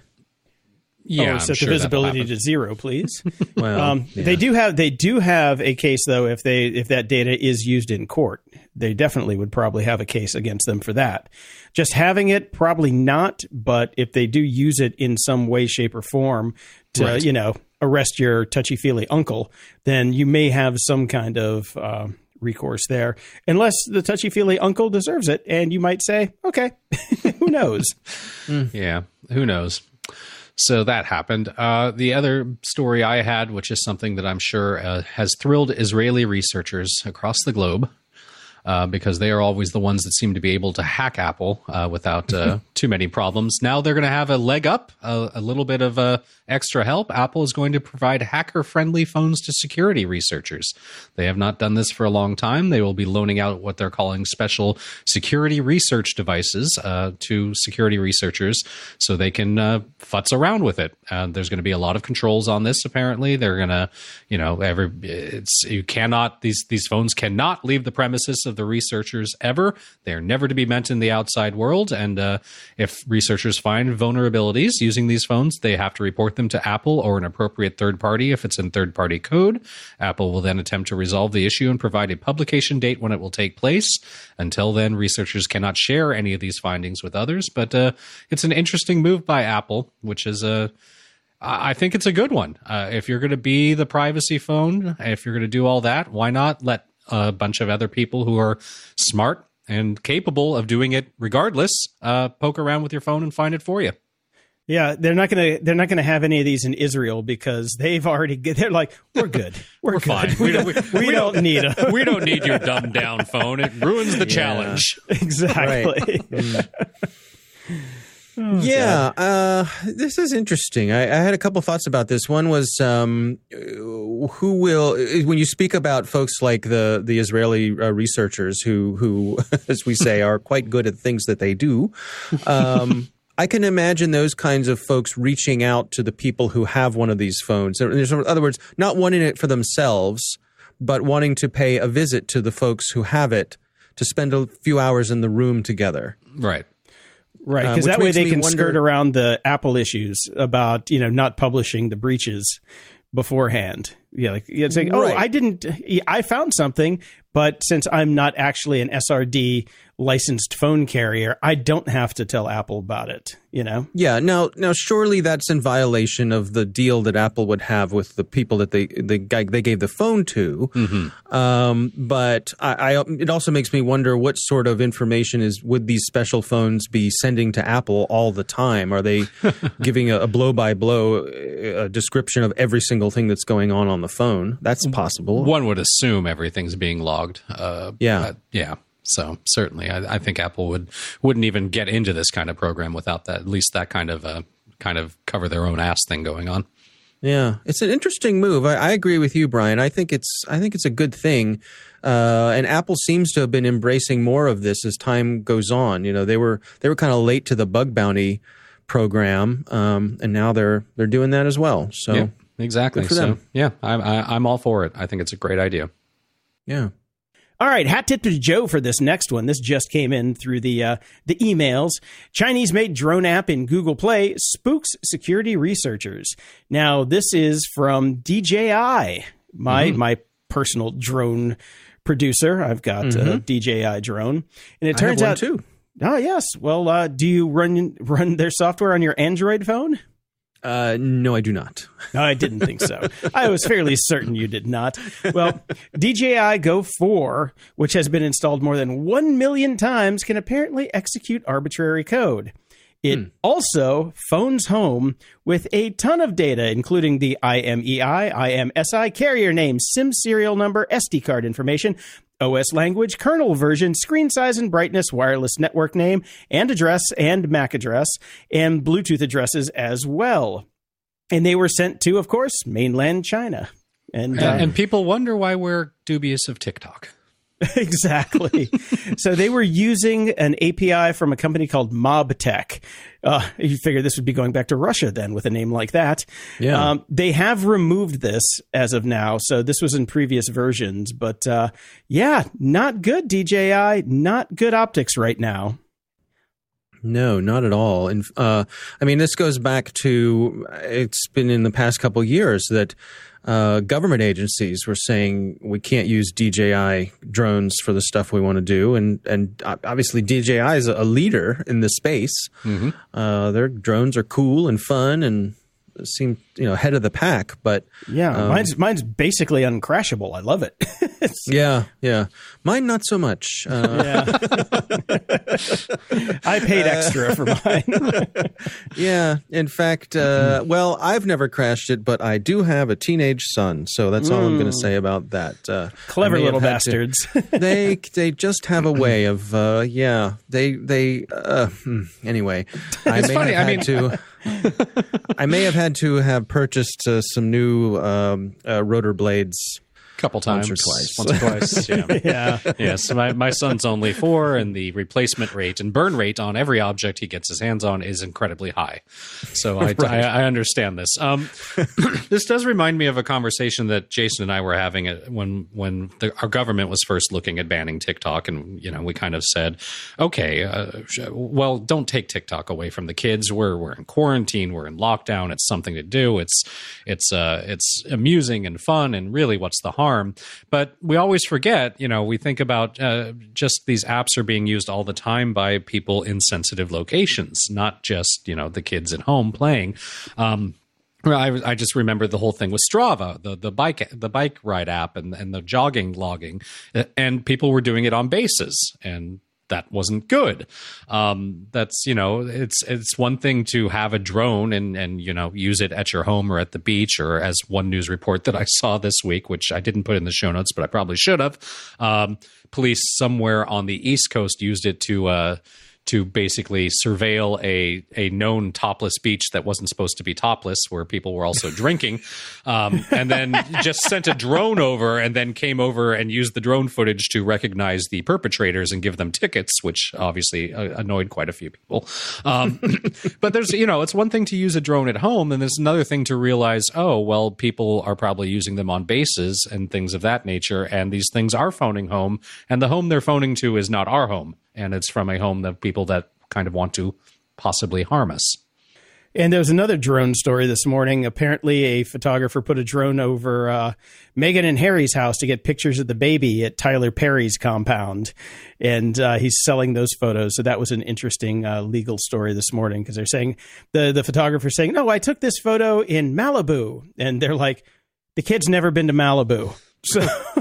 Yeah, oh, I'm set sure the that'll visibility happen. to zero, please. Well, um, yeah. They do have they do have a case though. If they if that data is used in court, they definitely would probably have a case against them for that. Just having it, probably not. But if they do use it in some way, shape, or form to Right. you know arrest your touchy feely uncle, then you may have some kind of uh, recourse there, unless the touchy feely uncle deserves it, and you might say, okay, who knows? Yeah, who knows? So that happened. Uh, the other story I had, which is something that I'm sure uh, has thrilled Israeli researchers across the globe, uh, because they are always the ones that seem to be able to hack Apple uh, without uh, too many problems. Now they're going to have a leg up, a, a little bit of uh, extra help. Apple is going to provide hacker-friendly phones to security researchers. They have not done this for a long time. They will be loaning out what they're calling special security research devices uh, to security researchers so they can uh, futz around with it. Uh, there's going to be a lot of controls on this, apparently. They're going to, you know, every it's you cannot, these, these phones cannot leave the premises of the researchers ever. They're never to be met in the outside world. And uh, if researchers find vulnerabilities using these phones, they have to report them to Apple or an appropriate third party if it's in third party code. Apple will then attempt to resolve the issue and provide a publication date when it will take place. Until then, researchers cannot share any of these findings with others. But uh, it's an interesting move by Apple, which is a I think it's a good one. Uh, if you're going to be the privacy phone, if you're going to do all that, why not let a bunch of other people who are smart and capable of doing it regardless uh, poke around with your phone and find it for you? Yeah, they're not gonna they're not gonna have any of these in Israel because they've already they're like we're good we're, We're good. fine. We don't, we, we don't need a we don't need your dumbed down phone. It ruins the challenge. exactly. Oh, yeah, uh, this is interesting. I, I had a couple thoughts about this. One was um, who will, when you speak about folks like the the Israeli uh, researchers who, who, as we say, are quite good at things that they do. Um, I can imagine those kinds of folks reaching out to the people who have one of these phones. In other words, not wanting it for themselves, but wanting to pay a visit to the folks who have it to spend a few hours in the room together. Right. Right, Um, because which that way makes they me can wonder- skirt around the Apple issues about, you know, not publishing the breaches beforehand. Yeah, like it's like, oh, Right. I didn't, I found something, but since I'm not actually an S R D licensed phone carrier, I don't have to tell Apple about it, you know? Yeah. Now, now, surely that's in violation of the deal that Apple would have with the people that they the guy they gave the phone to. Mm-hmm. Um, but I, I, it also makes me wonder what sort of information is would these special phones be sending to Apple all the time? Are they giving a, a blow by blow a description of every single thing that's going on on the phone? That's possible. One would assume everything's being logged. Uh, Yeah. uh, yeah. So certainly, I, I think Apple would wouldn't even get into this kind of program without that. At least that kind of uh, kind of cover their own ass thing going on. Yeah, it's an interesting move. I, I agree with you, Brian. I think it's I think it's a good thing, uh, and Apple seems to have been embracing more of this as time goes on. You know, they were they were kind of late to the bug bounty program, um, and now they're they're doing that as well. So Yeah, exactly. good for So them. yeah, I, I, I'm all for it. I think it's a great idea. yeah. All right, hat tip to Joe for this next one. This just came in through the uh, the emails. Chinese-made drone app in Google Play spooks security researchers. Now, this is from D J I, my Mm-hmm. my personal drone producer. I've got a D J I drone, and it I have turns one out too. Oh yes. Well, uh, do you run run their software on your Android phone? Uh, no, I do not. No, I didn't think so. I was fairly certain you did not. Well, D J I Go four, which has been installed more than one million times, can apparently execute arbitrary code. It Hmm. also phones home with a ton of data, including the I M E I, I M S I, carrier name, SIM serial number, S D card information, O S language, kernel version, screen size and brightness, wireless network name and address, and M A C address, and Bluetooth addresses as well. And they were sent to, of course, mainland China. And, uh, And, and people wonder why we're dubious of TikTok. exactly. So they were using an A P I from a company called MobTech. Uh, you figure this would be going back to Russia then with a name like that. Yeah. Um, they have removed this as of now. So this was in previous versions. But uh, yeah, not good, D J I. Not good optics right now. No, not at all. And uh, I mean, this goes back to it's been in the past couple of years that uh, government agencies were saying we can't use D J I drones for the stuff we want to do, and and obviously D J I is a leader in this space. Mm-hmm. Uh, their drones are cool and fun and seem you know head of the pack, but Yeah, um, mine's mine's basically uncrashable. I love it. It's- yeah, yeah, mine not so much. Uh, yeah, I paid extra for mine. Yeah, in fact, uh, well, I've never crashed it, but I do have a teenage son, so that's all I'm going to say about that. Uh, Clever I may have little had to- bastards. they they just have a way of uh, yeah. They they uh, hmm, anyway. I It's may funny, have I had to. I may have had to have purchased uh, some new um, uh, rotor blades. Couple times, Once or twice. Once or twice, yeah. Yeah. Yes, my, my son's only four, and the replacement rate and burn rate on every object he gets his hands on is incredibly high. So I, I, I understand this. Um, this does remind me of a conversation that Jason and I were having at- when when the, our government was first looking at banning TikTok, and you know we kind of said, okay, uh, well, don't take TikTok away from the kids. We're we're in quarantine, we're in lockdown. It's something to do. It's it's uh, it's amusing and fun, and really, what's the harm? But we always forget, you know, we think about uh, just these apps are being used all the time by people in sensitive locations, not just, you know, the kids at home playing. Um, well, I, I just remember the whole thing with Strava, the the bike the bike ride app, and and the jogging logging, and people were doing it on bases, and that wasn't good. Um, that's, you know, it's it's one thing to have a drone and, and, you know, use it at your home or at the beach, or as one news report that I saw this week, which I didn't put in the show notes, but I probably should have. Um, police somewhere on the East Coast used it to uh, to basically surveil a a known topless beach that wasn't supposed to be topless, where people were also drinking, um, and then just sent a drone over, and then came over and used the drone footage to recognize the perpetrators and give them tickets, which obviously uh, annoyed quite a few people. Um, but there's, you know, it's one thing to use a drone at home, and there's another thing to realize, oh, well, people are probably using them on bases and things of that nature, and these things are phoning home, and the home they're phoning to is not our home. And it's from a home of people that kind of want to possibly harm us. And there was another drone story this morning. Apparently, a photographer put a drone over uh, Meghan and Harry's house to get pictures of the baby at Tyler Perry's compound. And uh, he's selling those photos. So that was an interesting uh, legal story this morning because they're saying, the, the photographer's saying, no, I took this photo in Malibu. And they're like, the kid's never been to Malibu. So,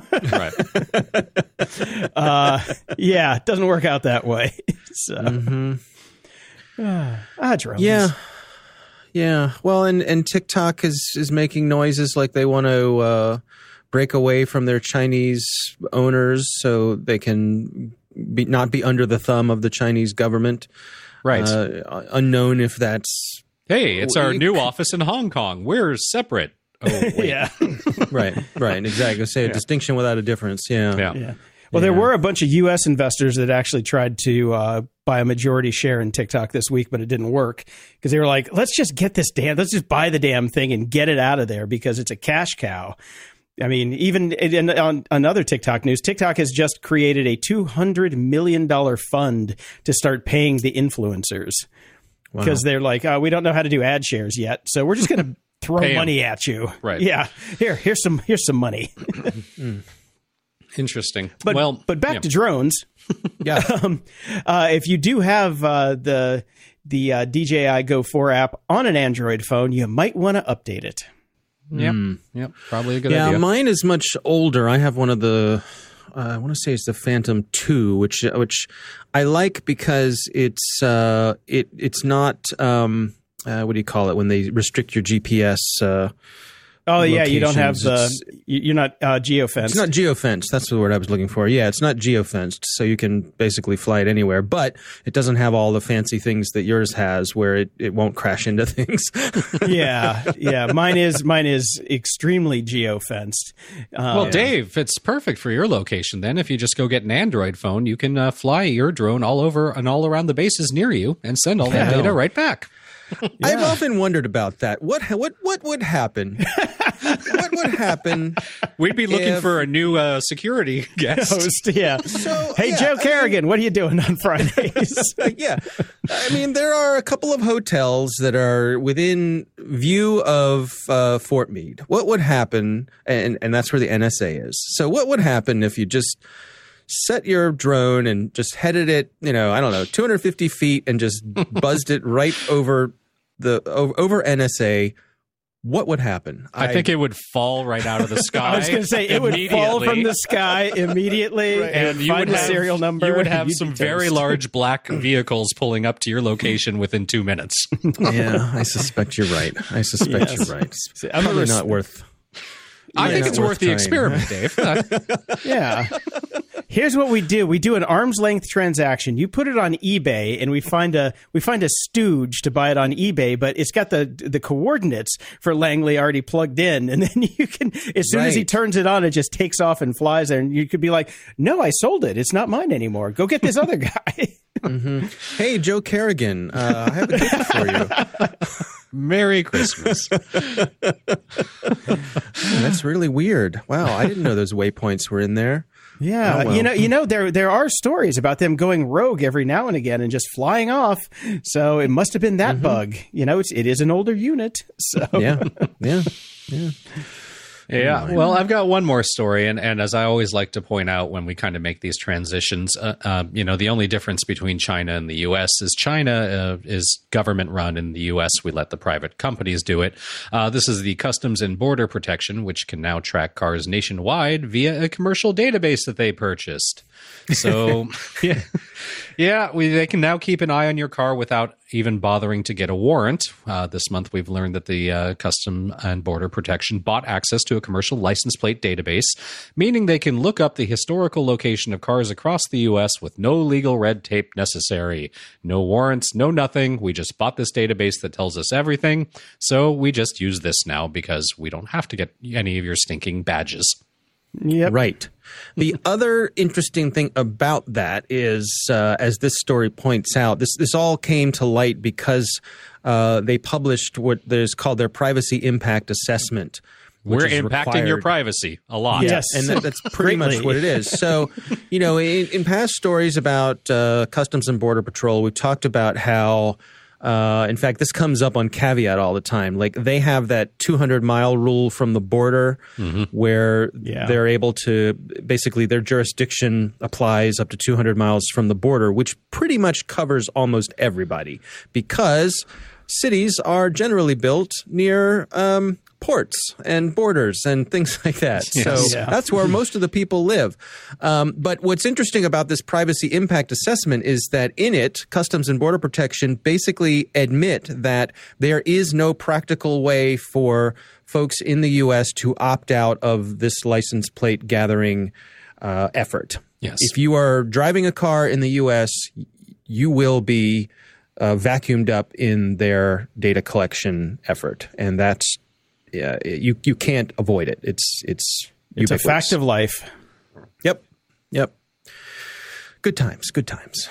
right. uh, yeah, it doesn't work out that way. So, Mm-hmm. uh, ah, drones. Yeah. Yeah. Well, and, and TikTok is, is making noises like they want to uh, break away from their Chinese owners so they can be, not be under the thumb of the Chinese government. Right. Uh, unknown if that's... Hey, it's our new office in Hong Kong. We're separate. Oh, wait. Yeah. Right. Right. Exactly. Say a Yeah. distinction without a difference. Yeah. Yeah. Yeah. Well, there Yeah. were a bunch of U S investors that actually tried to uh, buy a majority share in TikTok this week, but it didn't work because they were like, let's just get this damn, let's just buy the damn thing and get it out of there because it's a cash cow. I mean, even in, on another TikTok news, TikTok has just created a two hundred million dollars fund to start paying the influencers because Wow. they're like, oh, we don't know how to do ad shares yet. So we're just going to throw Pay 'em. money at you. Right. Yeah. Here, here's some, here's some money. Interesting. But, well, but back yeah. to drones. Yeah. Um, uh, if you do have uh, the the uh, D J I Go four app on an Android phone, you might want to update it. Yep. Yep. Probably a good yeah, idea. mine is much older. I have one of the, uh, I want to say it's the Phantom two, which which I like because it's uh, it it's not um, uh, what do you call it when they restrict your G P S. Uh, Oh yeah, you don't have locations. the you- you're not uh, geofenced. It's not geofenced. That's the word I was looking for. Yeah, it's not geofenced, so you can basically fly it anywhere. But it doesn't have all the fancy things that yours has, where it, it won't crash into things. yeah, yeah. Mine is mine is extremely geofenced. Uh, Well, Dave, it's perfect for your location. Then, if you just go get an Android phone, you can uh, fly your drone all over and all around the bases near you and send all that Yeah. data right back. I've often wondered about that. What what what would happen? What would happen? We'd be looking If- for a new uh, security guest. host, yeah. So, hey, yeah, Joe I mean- Kerrigan, what are you doing on Fridays? Yeah. I mean, there are a couple of hotels that are within view of uh, Fort Meade. What would happen? And, and that's where the N S A is. So what would happen if you just set your drone and just headed it, you know, I don't know, two hundred fifty feet and just buzzed it right over the over, over N S A? What would happen? I, think it would fall right out of the sky. I was going to say it would fall from immediately. the sky immediately, And you find would the have, serial number. You would have You'd some be very toast. large black vehicles pulling up to your location within two minutes. Yeah, I suspect you're right. I suspect Yes. you're right. See, I'm Probably a res- not worth. I Yeah, think not it's worth worth the trying. experiment, Dave. Uh, Yeah. Here's what we do. We do an arm's length transaction. You put it on eBay and we find a we find a stooge to buy it on eBay, but it's got the the coordinates for Langley already plugged in. And then you can as soon as he Right. turns it on, it just takes off and flies there. And you could be like, no, I sold it. It's not mine anymore. Go get this other guy. Hey, Joe Kerrigan, uh, I have a gift for you. Merry Christmas. That's really weird. Wow, I didn't know those waypoints were in there. Yeah, Oh, well. you know, you know, there there are stories about them going rogue every now and again and just flying off. So it must have been that bug. You know, it's it is an older unit. So Yeah, yeah, yeah. Yeah. Well, I've got one more story. And, and as I always like to point out when we kind of make these transitions, uh, uh, you know, the only difference between China and the U S is China uh, is government run. In the U S, we let the private companies do it. Uh, this is the Customs and Border Protection, which can now track cars nationwide via a commercial database that they purchased. So, yeah, yeah we, they can now keep an eye on your car without even bothering to get a warrant. Uh, this month, we've learned that the uh, Custom and Border Protection bought access to a commercial license plate database, meaning they can look up the historical location of cars across the U S with no legal red tape necessary. No warrants, no nothing. We just bought this database that tells us everything. So we just use this now because we don't have to get any of your stinking badges. yep. Right. The other interesting thing about that is, uh, as this story points out, this this all came to light because uh, they published what is called their privacy impact assessment. which We're is impacting your required. privacy a lot. Yes. And that, that's pretty much Greatly. what it is. So, you know, in, in past stories about uh, Customs and Border Patrol, we talked about how Uh, in fact, this comes up on Caveat all the time. Like they have that two hundred mile rule from the border mm-hmm. where yeah. they're able to basically their jurisdiction applies up to two hundred miles from the border, which pretty much covers almost everybody because cities are generally built near um, ports and borders and things like that. Yes. So Yeah. that's where most of the people live. Um, but what's interesting about this privacy impact assessment is that in it, Customs and Border Protection basically admit that there is no practical way for folks in the U S to opt out of this license plate gathering uh, effort. Yes. If you are driving a car in the U S, you will be uh, vacuumed up in their data collection effort. And that's Yeah, you you can't avoid it. It's it's It's a ubiquitous. fact of life. Yep, yep. Good times, good times.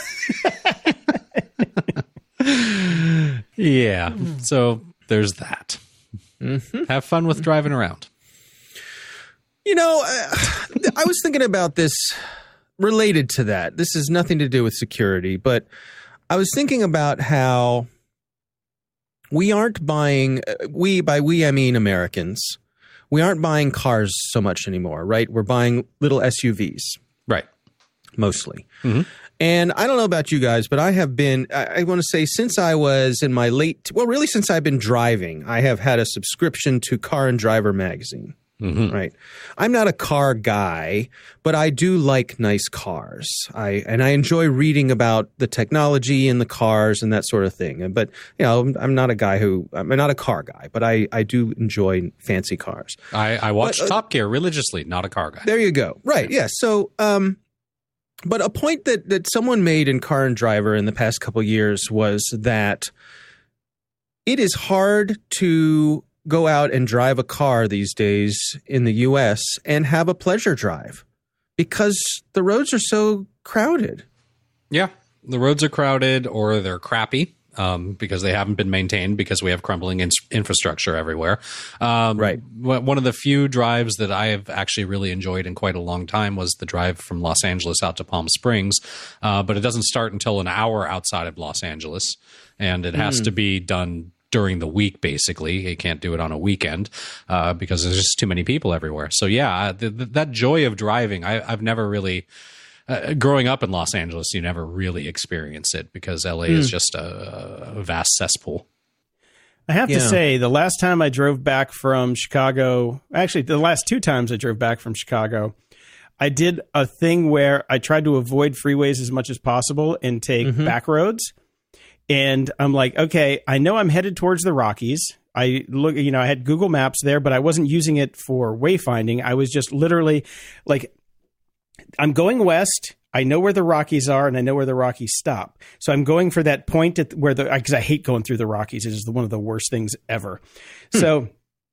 Yeah. So there's that. Mm-hmm. Have fun with driving around. You know, uh, I was thinking about this related to that. This has nothing to do with security, but I was thinking about how we aren't buying, we, by we, I mean Americans, we aren't buying cars so much anymore, right? We're buying little S U Vs. Right. Mostly. Mm-hmm. And I don't know about you guys, but I have been, I, I want to say since I was in my late, well, really since I've been driving, I have had a subscription to Car and Driver magazine. Mm-hmm. Right. I'm not a car guy, but I do like nice cars. I and I enjoy reading about the technology in the cars and that sort of thing. But, you know, I'm not a guy who I'm not a car guy, but I, I do enjoy fancy cars. I, I watch but, uh, Top Gear religiously, not a car guy. There you go. Right. Yeah. So, um, but a point that, that someone made in Car and Driver in the past couple of years was that it is hard to go out and drive a car these days in the U S and have a pleasure drive because the roads are so crowded. Yeah. The roads are crowded or they're crappy um, because they haven't been maintained because we have crumbling in- infrastructure everywhere. Um, Right. w- One of the few drives that I have actually really enjoyed in quite a long time was the drive from Los Angeles out to Palm Springs. Uh, but it doesn't start until an hour outside of Los Angeles, and it has mm. to be done during the week, basically. You can't do it on a weekend uh, because there's just too many people everywhere. So yeah, th- th- that joy of driving, I, I've never really, uh, growing up in Los Angeles, you never really experience it because L A mm. is just a, a vast cesspool. I have yeah. to say, the last time I drove back from Chicago, actually the last two times I drove back from Chicago, I did a thing where I tried to avoid freeways as much as possible and take mm-hmm. back roads. And I'm like, okay, I know I'm headed towards the Rockies. I look, you know, I had Google Maps there, but I wasn't using it for wayfinding. I was just literally like, I'm going west. I know where the Rockies are and I know where the Rockies stop. So I'm going for that point at where the, because I hate going through the Rockies. It is one of the worst things ever. Hmm. So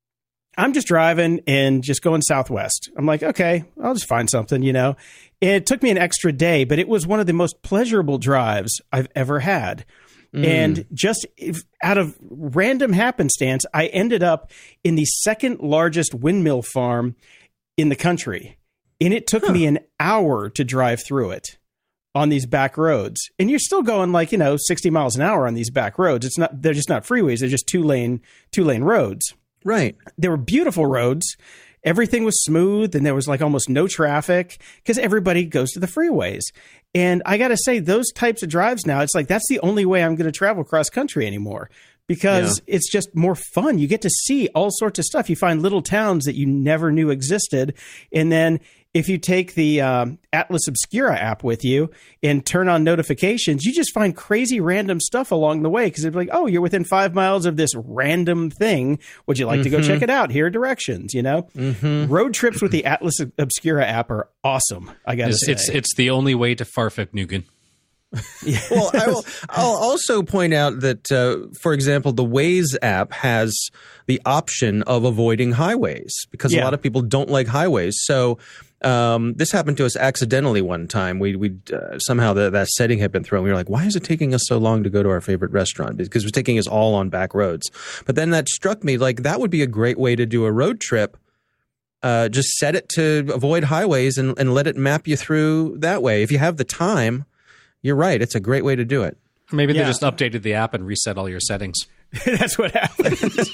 I'm just driving and just going southwest. I'm like, okay, I'll just find something, you know. It took me an extra day, but it was one of the most pleasurable drives I've ever had. Mm. And just if, out of random happenstance, I ended up in the second largest windmill farm in the country. And it took huh. me an hour to drive through it on these back roads. And you're still going like, you know, sixty miles an hour on these back roads. It's not, they're just not freeways. They're just two lane, two lane roads. Right. They were beautiful roads. Everything was smooth and there was like almost no traffic because everybody goes to the freeways. And I got to say, those types of drives now, it's like that's the only way I'm going to travel cross country anymore because yeah. it's just more fun. You get to see all sorts of stuff. You find little towns that you never knew existed. And then if you take the um, Atlas Obscura app with you and turn on notifications, you just find crazy random stuff along the way because it's like, oh, you're within five miles of this random thing. Would you like mm-hmm. to go check it out? Here are directions, you know? Mm-hmm. Road trips with the Atlas Obscura app are awesome, I got to it's, say. It's, it's the only way to Farfignugan. Yes. Well, I will, I'll also point out that, uh, for example, the Waze app has the option of avoiding highways because yeah. a lot of people don't like highways. So um, this happened to us accidentally one time. We we uh, somehow the, that setting had been thrown. We were like, why is it taking us so long to go to our favorite restaurant? Because it was taking us all on back roads. But then that struck me like that would be a great way to do a road trip. Uh, just set it to avoid highways and, and let it map you through that way. If you have the time. You're right. It's a great way to do it. Maybe Yeah. they just updated the app and reset all your settings. That's what happened.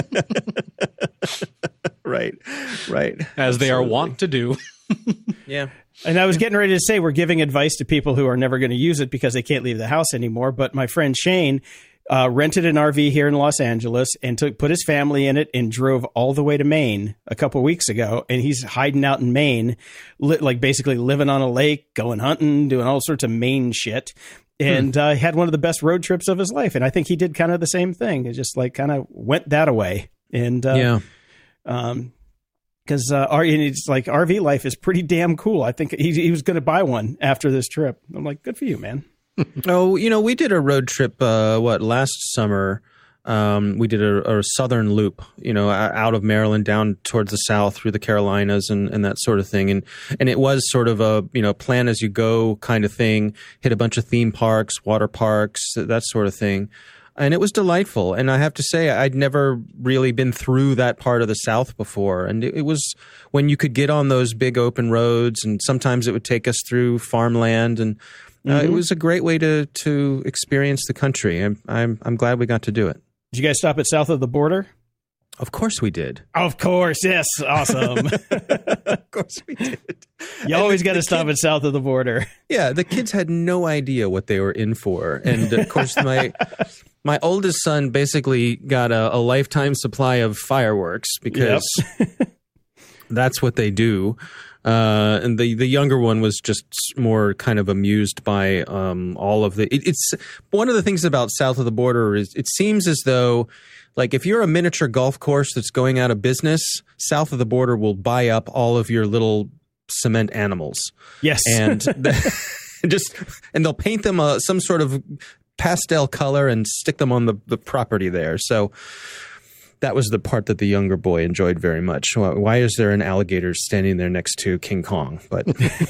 Right, right. As they are wont to do. Yeah. And I was getting ready to say we're giving advice to people who are never going to use it because they can't leave the house anymore. But my friend Shane uh, rented an R V here in Los Angeles and took put his family in it and drove all the way to Maine a couple weeks ago. And he's hiding out in Maine, li- like basically living on a lake, going hunting, doing all sorts of Maine shit. And uh, had one of the best road trips of his life. And I think he did kind of the same thing. It just like kind of went that away. And uh, Yeah. um, because uh, R- and it's like R V life is pretty damn cool. I think he, he was going to buy one after this trip. I'm like, good for you, man. Oh, you know, we did a road trip, uh, what, last summer. Um, we did a, a southern loop, you know, out of Maryland down towards the south through the Carolinas and, and that sort of thing. And and it was sort of a, you know, plan as you go kind of thing, hit a bunch of theme parks, water parks, that sort of thing. And it was delightful. And I have to say, I'd never really been through that part of the South before. And it, it was when you could get on those big open roads, and sometimes it would take us through farmland. And uh, Mm-hmm. it was a great way to to experience the country. I'm, I'm I'm glad we got to do it. Did you guys stop at south of the border? Of course we did. Of course, yes. Awesome. Of course we did. You always got to stop at south of the border. Yeah, the kids had no idea what they were in for. And of course, my my oldest son basically got a, a lifetime supply of fireworks because that's what they do. Uh, and the, the younger one was just more kind of amused by um, all of the. It, it's one of the things about south of the border is it seems as though, like, if you're a miniature golf course that's going out of business, south of the border will buy up all of your little cement animals. Yes. And the, just and they'll paint them uh, some sort of pastel color and stick them on the, the property there. So that was the part that the younger boy enjoyed very much. Why is there an alligator standing there next to King Kong? But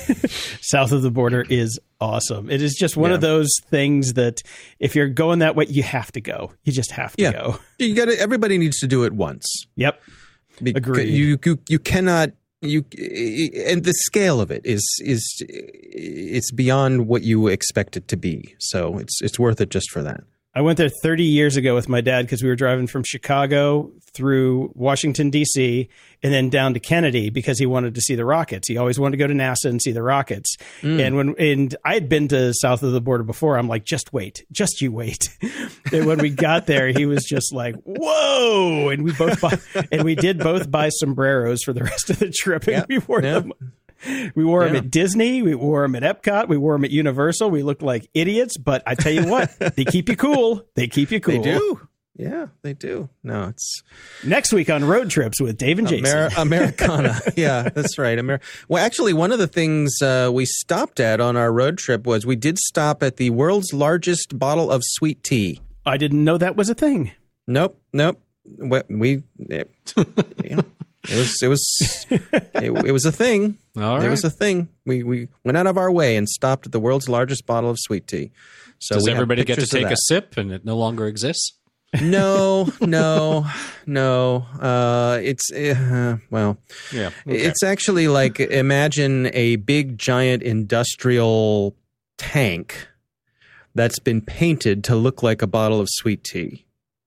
south of the border is awesome. It is just one Yeah. of those things that if you're going that way, you have to go. You just have to yeah, go. you got everybody needs to do it once. Yep. Beca- Agreed. You you you cannot you and the scale of it is is it's beyond what you expect it to be. So it's it's worth it just for that. I went there thirty years ago with my dad because we were driving from Chicago through Washington, D C, and then down to Kennedy because he wanted to see the rockets. He always wanted to go to NASA and see the rockets. Mm. And when and I had been to south of the border before. I'm like, just wait, just you wait. And when we got there, he was just like, whoa. And we both buy, and we did both buy sombreros for the rest of the trip. And Yep. we wore Yep. them. We wore them Yeah. at Disney. We wore them at Epcot. We wore them at Universal. We looked like idiots, but I tell you what, they keep you cool. They keep you cool. They do. Yeah, they do. No, it's Next week on Road Trips with Dave and Jason. Amer- Americana. Yeah, that's right. Amer- well, actually, one of the things uh, we stopped at on our road trip was we did stop at the world's largest bottle of sweet tea. I didn't know that was a thing. Nope, nope. We, we it, yeah, it was it was it, it was a thing. All It right. was a thing. We we went out of our way and stopped at the world's largest bottle of sweet tea. So Does we have everybody get to pictures of take a that. sip and it no longer exists? No, no, no. Uh, it's uh, well, Yeah. it's actually like imagine a big giant industrial tank that's been painted to look like a bottle of sweet tea.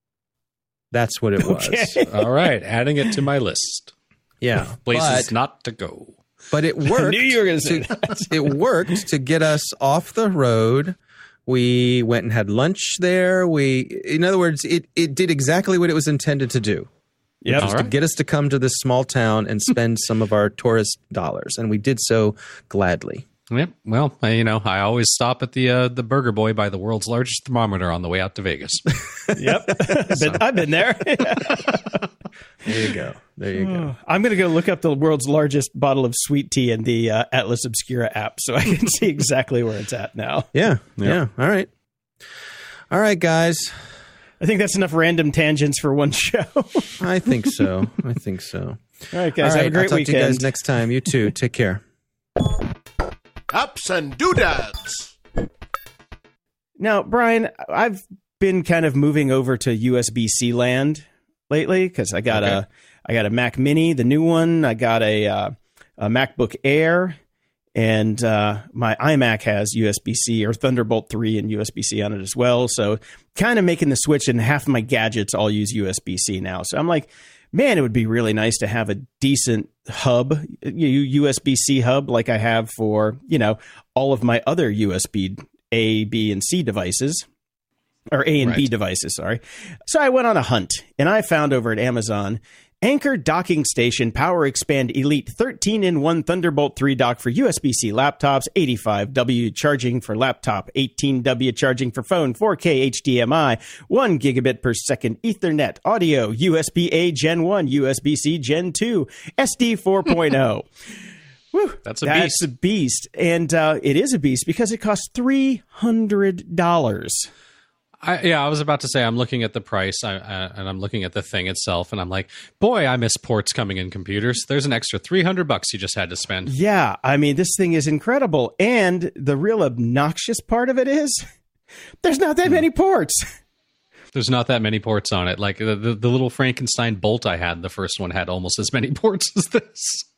That's what it was. Okay. All right. Adding it to my list. Yeah, Places but, not to go. but it worked. knew you were gonna say to- It worked to get us off the road. We went and had lunch there. We, in other words, it, it did exactly what it was intended to do. Yep. All To right. get us to come to this small town and spend some of our tourist dollars. And we did so gladly. Yeah. Well, I- you know, I always stop at the uh, the Burger Boy by the world's largest thermometer on the way out to Vegas. Yep. Been- I've been there. There you go. There you go. I'm going to go look up the world's largest bottle of sweet tea in the uh, Atlas Obscura app so I can see exactly where it's at now. Yeah. Yeah. All right. All right, guys. I think that's enough random tangents for one show. All I think so. I think so. right, guys. All right. Have a great I'll talk weekend. to you guys next time. You too. Take care. Ups and doodads. Now, Brian, I've been kind of moving over to U S B C land lately because I got Okay. a I got a Mac Mini, the new one. I got a uh, a MacBook Air, And uh, my iMac has U S B C or Thunderbolt three and U S B C on it as well. So kind of making the switch, and half of my gadgets all use U S B C now. So I'm like, man, it would be really nice to have a decent hub, U S B C hub like I have for, you know, all of my other U S B A, B, and C devices. Or A and right. B devices, sorry. So I went on a hunt, and I found over at Amazon Anker Docking Station Power Expand Elite thirteen in one Thunderbolt three dock for U S B C laptops, eighty-five watt charging for laptop, eighteen watt charging for phone, four K H D M I, one gigabit per second Ethernet audio, U S B A Gen one, U S B C Gen two, S D four point oh. Woo, that's a that's beast. a beast. And uh, it is a beast because it costs three hundred dollars. I, yeah, I was about to say, I'm looking at the price I, I, and I'm looking at the thing itself, and I'm like, boy, I miss ports coming in computers. There's an extra three hundred bucks you just had to spend. Yeah, I mean, this thing is incredible. And the real obnoxious part of it is there's not that many ports. There's not that many ports on it. Like the, the, the little Frankenstein bolt I had, the first one had almost as many ports as this.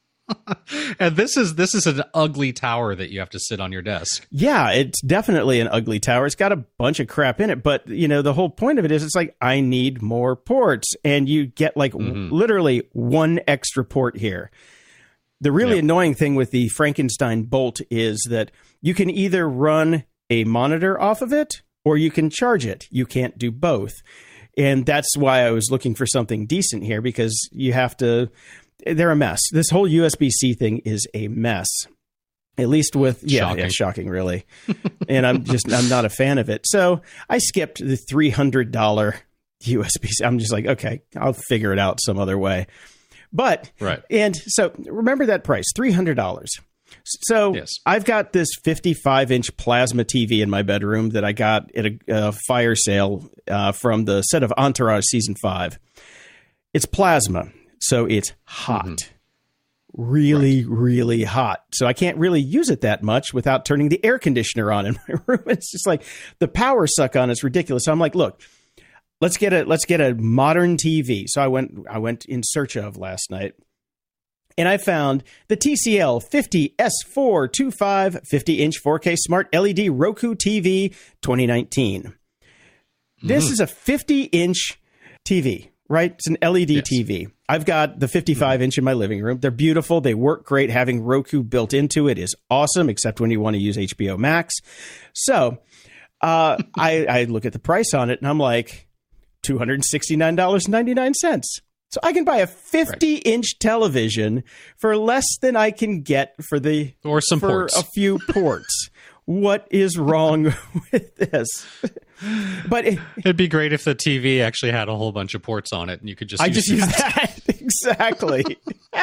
And this is this is an ugly tower that you have to sit on your desk. Yeah, it's definitely an ugly tower. It's got a bunch of crap in it, but you know the whole point of it is it's like I need more ports, and you get like mm-hmm. w- literally one extra port here. The really yep. annoying thing with the Frankenstein bolt is that you can either run a monitor off of it or you can charge it. You can't do both, and that's why I was looking for something decent here, because you have to. They're a mess. This whole U S B C thing is a mess. At least with, yeah, shocking, yeah, shocking really. And I'm just, I'm not a fan of it. So I skipped the three hundred dollars U S B C. I'm just like, okay, I'll figure it out some other way. But, right. And so remember that price, three hundred dollars. So yes. I've got this fifty-five inch plasma T V in my bedroom that I got at a, a fire sale uh, from the set of Entourage season five. It's plasma. So it's hot, mm-hmm. really, right. really hot. So I can't really use it that much without turning the air conditioner on in my room. It's just like the power suck on it's ridiculous. So I'm like, look, let's get a let's get a modern T V. So I went I went in search of last night, and I found the T C L fifty S four twenty-five fifty inch four K Smart L E D Roku T V twenty nineteen. Mm-hmm. This is a fifty inch T V. Right? It's an L E D yes. T V. I've got the fifty-five inch in my living room. They're beautiful. They work great. Having Roku built into it is awesome, except when you want to use H B O Max. So uh, I, I look at the price on it, and I'm like, two hundred sixty-nine dollars and ninety-nine cents. So I can buy a fifty inch right. television for less than I can get for the or some for ports. a few ports. What is wrong with this? But it, it'd be great if the T V actually had a whole bunch of ports on it, and you could just. I use just use that exactly.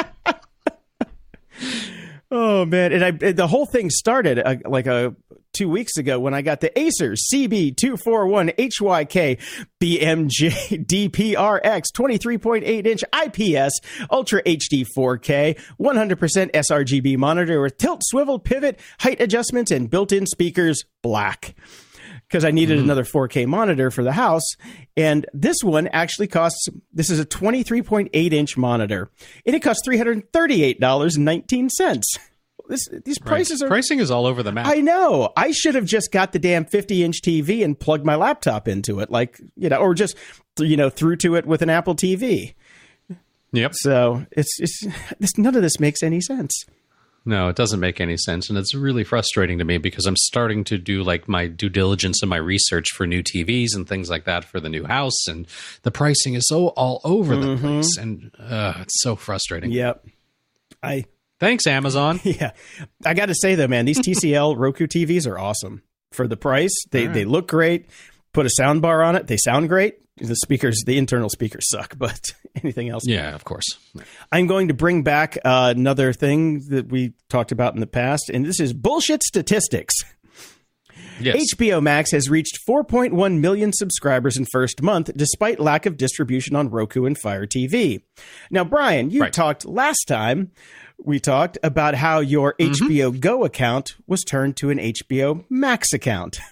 Oh man! And I the whole thing started uh, like a two weeks ago when I got the Acer C B two forty-one H Y K B M J D P R X twenty-three point eight inch I P S Ultra H D four K one hundred percent sRGB monitor with tilt, swivel, pivot, height adjustments, and built-in speakers. Black. Because I needed mm. another four K monitor for the house. And this one actually costs, this is a twenty-three point eight inch monitor. And it costs three hundred thirty-eight dollars and nineteen cents. This, these prices right. are... Pricing is all over the map. I know. I should have just got the damn fifty inch T V and plugged my laptop into it. Like, you know, or just, you know, through to it with an Apple T V. Yep. So it's, it's this, none of this makes any sense. No, it doesn't make any sense. And it's really frustrating to me because I'm starting to do like my due diligence and my research for new T Vs and things like that for the new house. And the pricing is so all over the mm-hmm. place. And uh, it's so frustrating. Yep. I Thanks, Amazon. Yeah. I got to say, though, man, these T C L Roku T Vs are awesome. For the price, they, right. they look great. Put a sound bar on it. They sound great. The speakers, the internal speakers suck, but anything else? Yeah, of course. I'm going to bring back uh, another thing that we talked about in the past, and this is bullshit statistics. Yes. H B O Max has reached four point one million subscribers in first month, despite lack of distribution on Roku and Fire T V. Now, Brian, you right. talked last time, we talked about how your mm-hmm. H B O Go account was turned to an H B O Max account.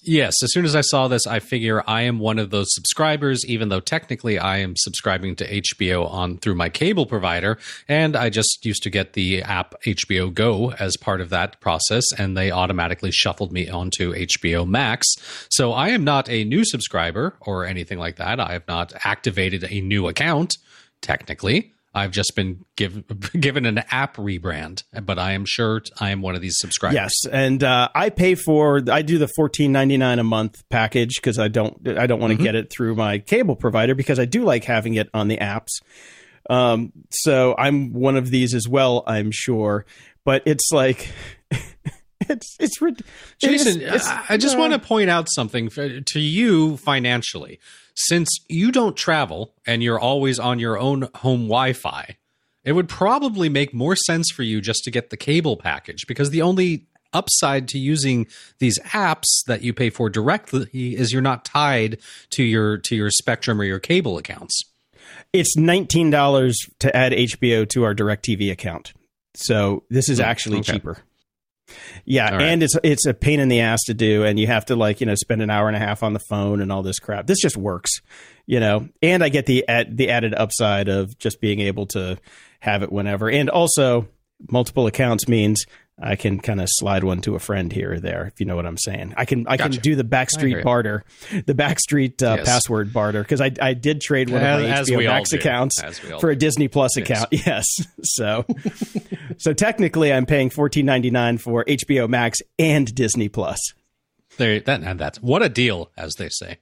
Yes, as soon as I saw this, I figure I am one of those subscribers, even though technically I am subscribing to H B O on through my cable provider, and I just used to get the app H B O Go as part of that process, and they automatically shuffled me onto H B O Max. So I am not a new subscriber or anything like that. I have not activated a new account, technically. I've just been give, given an app rebrand, but I am sure I am one of these subscribers. Yes, and uh, I pay for I do the fourteen ninety-nine a month package because I don't I don't want to mm-hmm. get it through my cable provider because I do like having it on the apps. Um, so I'm one of these as well, I'm sure. But it's like it's it's Jason. It's, it's, I just uh, want to point out something to you financially. Since you don't travel and you're always on your own home Wi-Fi, it would probably make more sense for you just to get the cable package, because the only upside to using these apps that you pay for directly is you're not tied to your to your Spectrum or your cable accounts. It's nineteen dollars to add H B O to our DirecTV account. So this is actually okay. cheaper. Yeah, right. And it's it's a pain in the ass to do, and you have to like you know spend an hour and a half on the phone and all this crap. This just works, you know. And I get the ad, the added upside of just being able to have it whenever, and also multiple accounts means I can kind of slide one to a friend here or there, if you know what I'm saying. I can I gotcha. can do the backstreet barter, the backstreet uh, yes. password barter, because I I did trade one of my as, H B O as Max accounts for a Disney Plus yes. account. Yes, so so technically I'm paying fourteen ninety-nine for H B O Max and Disney Plus. There, that and that's what a deal, as they say.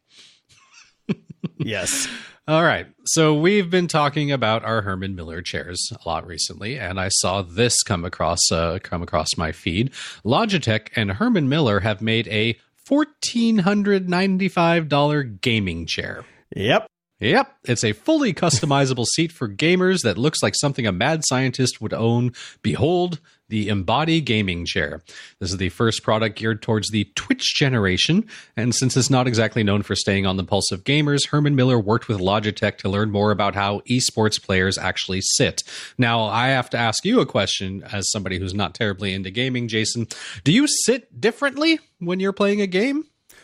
Yes. All right. So we've been talking about our Herman Miller chairs a lot recently, and I saw this come across uh, come across my feed. Logitech and Herman Miller have made a one thousand four hundred ninety-five dollars gaming chair. Yep. Yep. It's a fully customizable seat for gamers that looks like something a mad scientist would own. Behold, the Embody Gaming Chair. This is the first product geared towards the Twitch generation, and since it's not exactly known for staying on the pulse of gamers, Herman Miller worked with Logitech to learn more about how esports players actually sit. Now, I have to ask you a question as somebody who's not terribly into gaming, Jason. Do you sit differently when you're playing a game?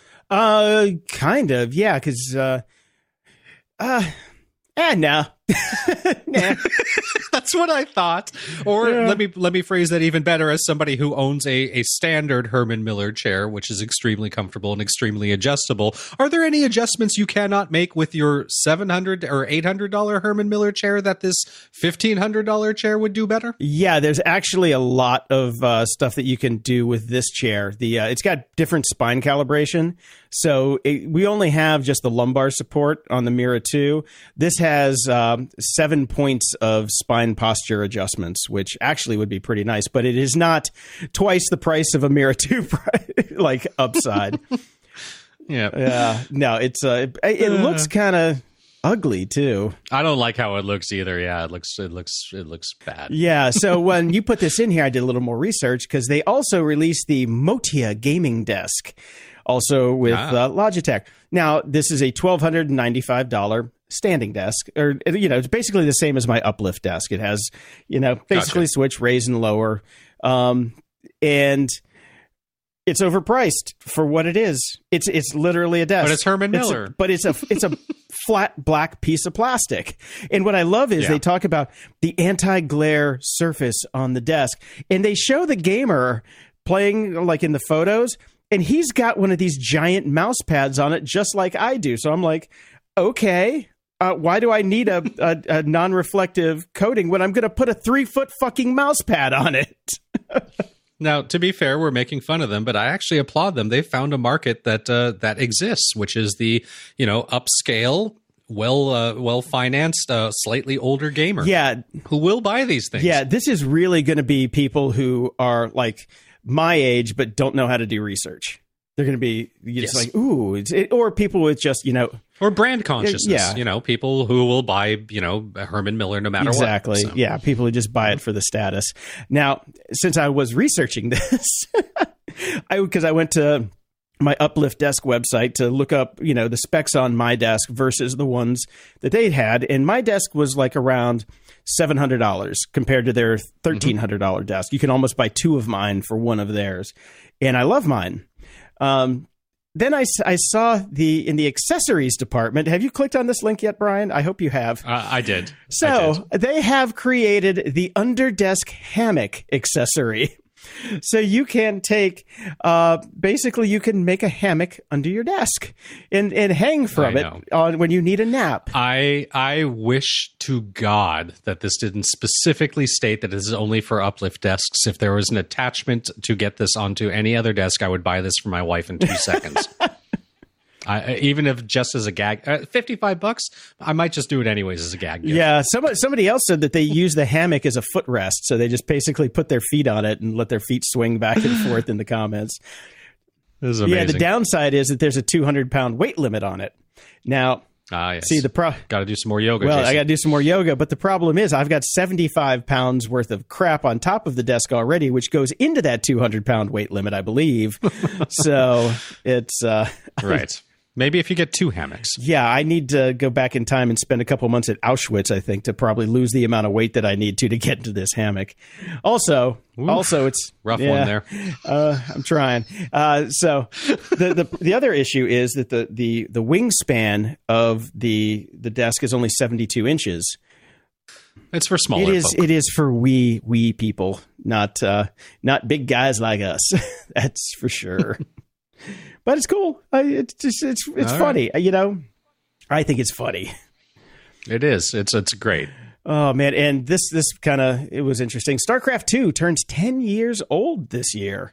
Uh, kind of, yeah, because, uh, uh, eh, no. Nah. That's what I thought. Or yeah. let me let me phrase that even better as somebody who owns a, a standard Herman Miller chair, which is extremely comfortable and extremely adjustable. Are there any adjustments you cannot make with your seven hundred dollars or eight hundred dollars Herman Miller chair that this fifteen hundred dollars chair would do better? Yeah, there's actually a lot of uh, stuff that you can do with this chair. The uh, it's got different spine calibration. So it, we only have just the lumbar support on the Mira two. This has um, seven points of spine posture adjustments, which actually would be pretty nice, but it is not twice the price of a Mira two like upside. Yeah. Yeah. No, it's uh, it, it uh, looks kind of ugly too. I don't like how it looks either. Yeah, it looks it looks it looks bad. Yeah, so when you put this in here, I did a little more research because they also released the Motia gaming desk, also with ah. uh, Logitech. Now, this is a twelve ninety-five dollars standing desk, or, you know, it's basically the same as my Uplift desk. It has, you know, basically gotcha. switch, raise and lower. Um, and it's overpriced for what it is. It's it's literally a desk. But it's Herman Miller. It's a, but it's a it's a flat black piece of plastic. And what I love is yeah. they talk about the anti-glare surface on the desk. And they show the gamer playing like in the photos, and he's got one of these giant mouse pads on it just like I do. So I'm like, okay, uh, why do I need a, a, a non-reflective coating when I'm going to put a three-foot fucking mouse pad on it? Now, to be fair, we're making fun of them, but I actually applaud them. They found a market that uh, that exists, which is the, you know, upscale, well uh, well financed, uh, slightly older gamer. Yeah, who will buy these things. Yeah, this is really going to be people who are like my age but don't know how to do research. They're going to be it's yes. like, ooh, it's, it, or people with just, you know, or brand consciousness. Yeah. You know, people who will buy, you know, Herman Miller no matter exactly. what. Exactly. So. Yeah. People who just buy it for the status. Now, since I was researching this, I because I went to my Uplift Desk website to look up, you know, the specs on my desk versus the ones that they had. And my desk was like around seven hundred dollars compared to their thirteen hundred dollars mm-hmm. desk. You can almost buy two of mine for one of theirs. And I love mine. Um, then I, s- I saw the in the accessories department. Have you clicked on this link yet, Brian? I hope you have. Uh, I did. So I did. they have created the Underdesk hammock accessory. So you can take, uh, basically, you can make a hammock under your desk and, and hang from I it know. on when you need a nap. I I wish to God that this didn't specifically state that this is only for uplift desks. If there was an attachment to get this onto any other desk, I would buy this for my wife in two seconds. I, even if just as a gag, uh, fifty-five bucks, I might just do it anyways as a gag gift. Yeah, somebody, somebody else said that they use the hammock as a footrest. So they just basically put their feet on it and let their feet swing back and forth in the comments. This is amazing. Yeah, the downside is that there's a two hundred pound weight limit on it. Now, Ah, yes. see, the pro. Got to do some more yoga. Well, Jason. I got to do some more yoga, but the problem is I've got seventy-five pounds worth of crap on top of the desk already, which goes into that two hundred pound weight limit, I believe. So it's uh, right. Maybe if you get two hammocks. yeah, I need to go back in time and spend a couple months at Auschwitz, I think, to probably lose the amount of weight that I need to to get into this hammock. Also, Oof. also it's Rough yeah, one there. Uh, I'm trying. Uh, so the, the the other issue is that the the the wingspan of the the desk is only seventy-two inches. It's for smaller It is. folk. It is for wee wee people, not uh, not big guys like us. That's for sure. But it's cool. I, it's just it's it's All funny. You know, I think it's funny. It is. It's it's great. Oh man, and this this kind of it was interesting. StarCraft two turns ten years old this year.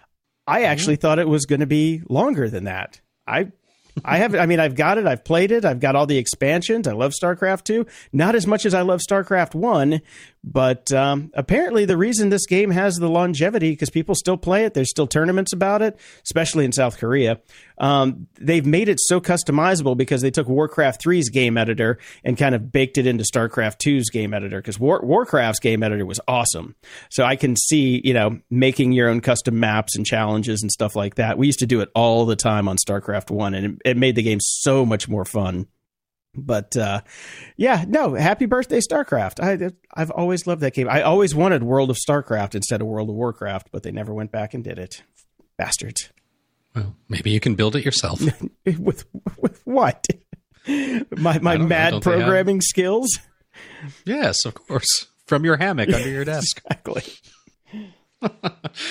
I actually thought it was going to be longer than that. I I have I mean I've got it. I've played it. I've got all the expansions. I love StarCraft two. Not as much as I love StarCraft one, but um, apparently the reason this game has the longevity because people still play it. There's still tournaments about it, especially in South Korea. Um, they've made it so customizable because they took Warcraft three's game editor and kind of baked it into StarCraft two's game editor because War- Warcraft's game editor was awesome. So I can see, you know, making your own custom maps and challenges and stuff like that. We used to do it all the time on StarCraft one, and it, it made the game so much more fun. But uh, yeah, no, happy birthday, StarCraft. I, I've always loved that game. I always wanted World of StarCraft instead of World of Warcraft, but they never went back and did it. Bastards. Well, maybe you can build it yourself. with with what? My my I don't know. mad Don't they have- programming skills? Yes, of course. From your hammock under your desk. Exactly. Uh,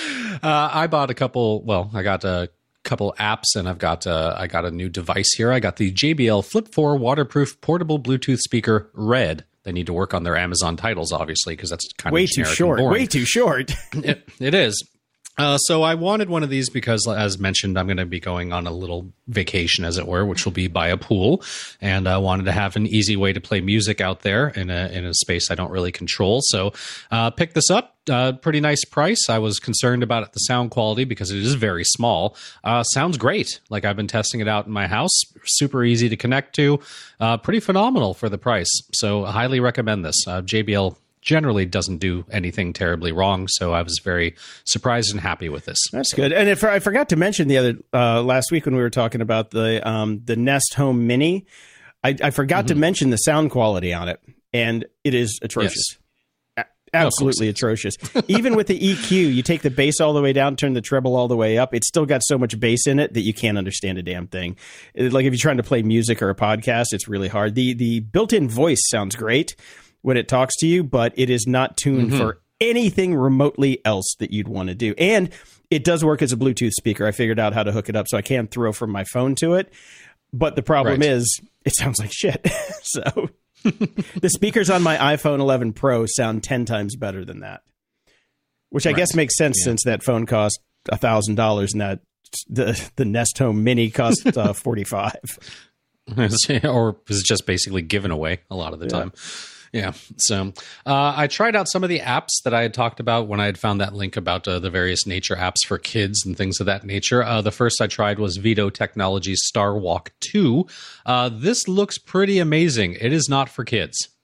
I bought a couple. Well, I got a couple apps, and I've got uh, I got a new device here. I got the J B L Flip four waterproof portable Bluetooth speaker Red. They need to work on their Amazon titles, obviously, because that's kind Way of too generic and short. boring. Way too short. it, it is. Uh, so I wanted one of these because, as mentioned, I'm going to be going on a little vacation, as it were, which will be by a pool, and I wanted to have an easy way to play music out there in a in a space I don't really control. So, uh, picked this up. Uh, pretty nice price. I was concerned about it, the sound quality because it is very small. Uh, sounds great. Like I've been testing it out in my house. Super easy to connect to. Uh, pretty phenomenal for the price. So, highly recommend this. Uh, J B L generally doesn't do anything terribly wrong, so I was very surprised and happy with this. That's good. And if I forgot to mention the other uh, last week when we were talking about the um, the Nest Home Mini, I, I forgot mm-hmm. to mention the sound quality on it, and it is atrocious. Yes. A- absolutely atrocious. Even with the E Q, you take the bass all the way down, turn the treble all the way up. It's still got so much bass in it that you can't understand a damn thing. It, like if you're trying to play music or a podcast, it's really hard. The the built-in voice sounds great when it talks to you, but it is not tuned mm-hmm. for anything remotely else that you'd want to do. And it does work as a Bluetooth speaker. I figured out how to hook it up so I can throw from my phone to it. But the problem right. is it sounds like shit. So the speakers on my iPhone eleven Pro sound ten times better than that, which I right. guess makes sense yeah. since that phone cost one thousand dollars and that the, the Nest Home Mini cost uh, forty-five dollars. Or is just basically given away a lot of the yeah. time. Yeah. So uh, I tried out some of the apps that I had talked about when I had found that link about uh, the various nature apps for kids and things of that nature. Uh, the first I tried was Veto Technologies Star Walk two. Uh, this looks pretty amazing. It is not for kids.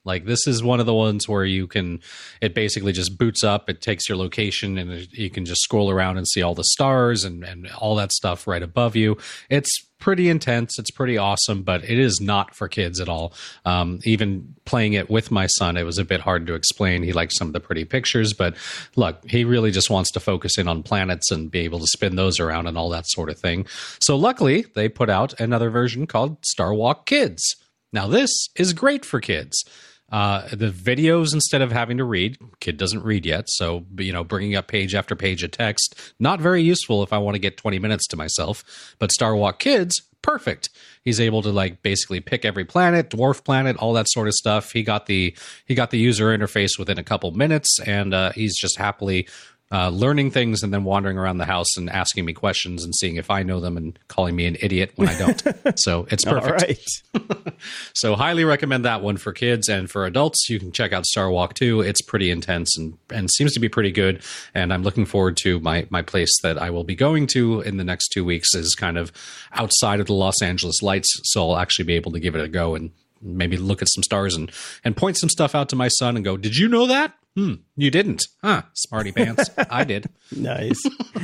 Like, this is one of the ones where you can, it basically just boots up, it takes your location, and it, you can just scroll around and see all the stars and, and all that stuff right above you. It's pretty intense. It's pretty awesome, but it is not for kids at all. Um, even playing it with my son, it was a bit hard to explain. He liked some of the pretty pictures, but look, he really just wants to focus in on planets and be able to spin those around and all that sort of thing. So luckily, they put out another version called Star Walk Kids. Now, this is great for kids. Uh, the videos, instead of having to read, kid doesn't read yet, so, you know, bringing up page after page of text, not very useful if I want to get twenty minutes to myself. But Star Walk Kids, perfect. He's able to, like, basically pick every planet, dwarf planet, all that sort of stuff. He got the he got the user interface within a couple minutes, and uh, he's just happily Uh, learning things and then wandering around the house and asking me questions and seeing if I know them and calling me an idiot when I don't. So it's perfect. All right. So highly recommend that one for kids, and for adults, you can check out Star Walk two. It's pretty intense and, and seems to be pretty good. And I'm looking forward to my, my place that I will be going to in the next two weeks is kind of outside of the Los Angeles lights. So I'll actually be able to give it a go and maybe look at some stars and, and point some stuff out to my son and go, did you know that? Hmm, you didn't. Huh, smarty pants. I did. Nice.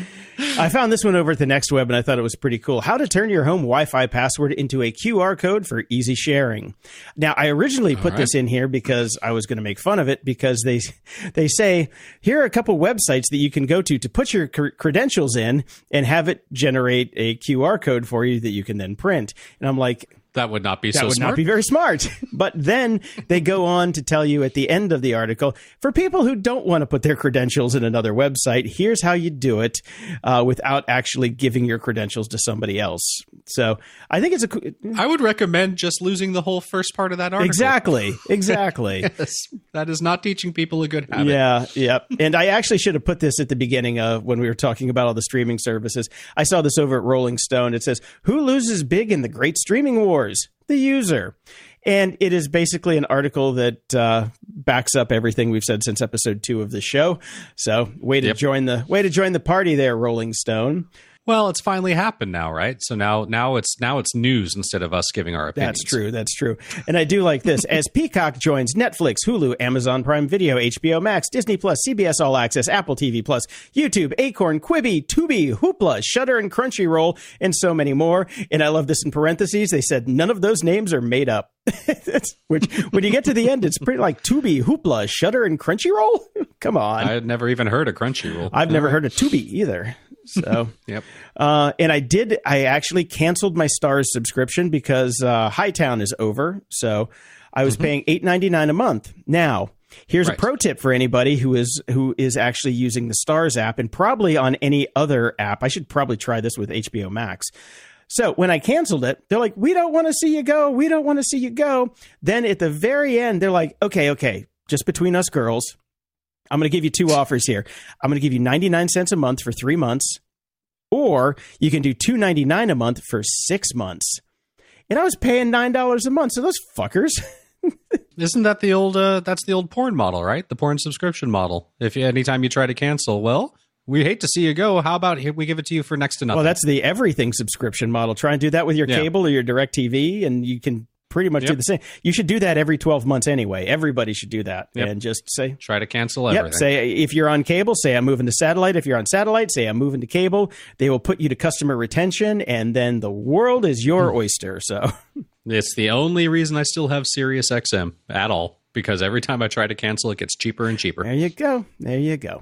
I found this one over at the Next Web, and I thought it was pretty cool. How to turn your home Wi-Fi password into a Q R code for easy sharing. Now, I originally put right. this in here because I was going to make fun of it, because they they say, here are a couple websites that you can go to to put your cr- credentials in and have it generate a Q R code for you that you can then print. And I'm like, that would not be that so would smart. not be very smart. But then they go on to tell you at the end of the article, for people who don't want to put their credentials in another website, here's how you do it uh, without actually giving your credentials to somebody else. So I think it's a. I would recommend just losing the whole first part of that article. Exactly. Exactly. Yes. That is not teaching people a good habit. Yeah. Yeah. And I actually should have put this at the beginning of when we were talking about all the streaming services. I saw this over at Rolling Stone. It says, who loses big in the great streaming wars? The user. And it is basically an article that uh, backs up everything we've said since episode two of the show. So way to yep. join the way to join the party there, Rolling Stone. Well, it's finally happened now, right? So now, now it's now it's news instead of us giving our opinions. That's true. That's true. And I do like this. As Peacock joins Netflix, Hulu, Amazon Prime Video, H B O Max, Disney Plus, C B S All Access, Apple T V Plus, YouTube, Acorn, Quibi, Tubi, Hoopla, Shudder, and Crunchyroll, and so many more. And I love this in parentheses. They said none of those names are made up. Which, when you get to the end, it's pretty like Tubi, Hoopla, Shudder, and Crunchyroll. Come on. I had never even heard of Crunchyroll. I've never heard of Tubi either. So, yep. Uh, and I did, I actually canceled my Starz subscription because uh, Hightown is over. So I was mm-hmm. paying eight ninety-nine a month. Now, here's right. a pro tip for anybody who is who is actually using the Starz app and probably on any other app. I should probably try this with H B O Max. So when I canceled it, they're like, we don't want to see you go. We don't want to see you go. Then at the very end, they're like, okay, okay, just between us girls, I'm going to give you two offers here. I'm going to give you ninety-nine cents a month for three months, or you can do two ninety-nine a month for six months. And I was paying nine dollars a month. So those fuckers. Isn't that the old, uh, that's the old porn model, right? The porn subscription model. If you, anytime you try to cancel, well, we hate to see you go. How about we give it to you for next to nothing? Well, that's the everything subscription model. Try and do that with your yeah. cable or your DirecTV, and you can pretty much yep. do the same. You should do that every twelve months anyway. Everybody should do that. Yep. And just say... Try to cancel everything. Yep. Say, if you're on cable, say I'm moving to satellite. If you're on satellite, say I'm moving to cable. They will put you to customer retention, and then the world is your oyster. So it's the only reason I still have Sirius X M at all, because every time I try to cancel, it gets cheaper and cheaper. There you go. There you go.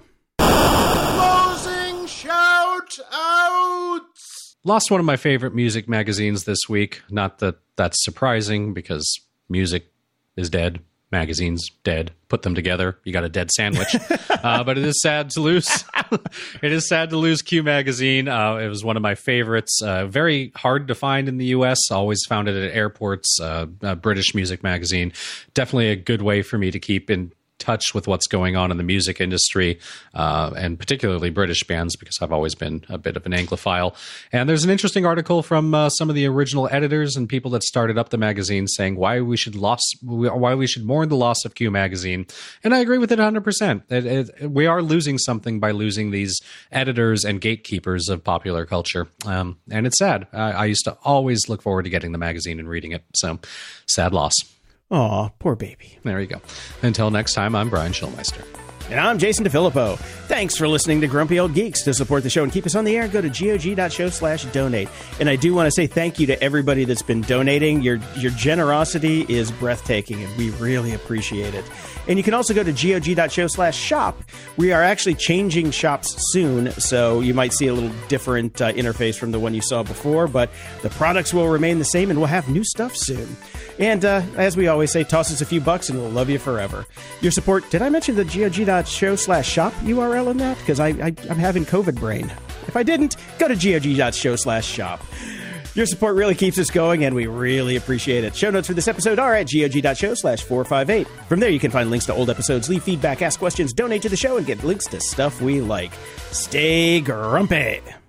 Closing shout outs. Lost one of my favorite music magazines this week. Not that that's surprising, because music is dead. Magazines dead. Put them together, you got a dead sandwich. uh, but it is sad to lose. It is sad to lose Q Magazine. Uh, it was one of my favorites. Uh, very hard to find in the U S. Always found it at airports. Uh, a British music magazine. Definitely a good way for me to keep in touch with what's going on in the music industry, uh, and particularly British bands, because I've always been a bit of an Anglophile. And there's an interesting article from uh, some of the original editors and people that started up the magazine saying why we should loss, why we should mourn the loss of Q Magazine. And I agree with it one hundred percent. It, it, we are losing something by losing these editors and gatekeepers of popular culture. Um, and it's sad. I, I used to always look forward to getting the magazine and reading it. So sad loss. Aw, poor baby. There you go. Until next time, I'm Brian Schulmeister. And I'm Jason DeFilippo. Thanks for listening to Grumpy Old Geeks. To support the show and keep us on the air, go to gog.show slash donate. And I do want to say thank you to everybody that's been donating. Your your generosity is breathtaking, and we really appreciate it. And you can also go to gog.show slash shop. We are actually changing shops soon, so you might see a little different uh, interface from the one you saw before, but the products will remain the same, and we'll have new stuff soon. And uh, as we always say, toss us a few bucks and we'll love you forever. Your support, did I mention the gog.show slash shop U R L in that? Because I, I, I'm having COVID brain. If I didn't, go to gog.show slash shop. Your support really keeps us going, and we really appreciate it. Show notes for this episode are at gog.show slash 458. From there, you can find links to old episodes, leave feedback, ask questions, donate to the show, and get links to stuff we like. Stay grumpy.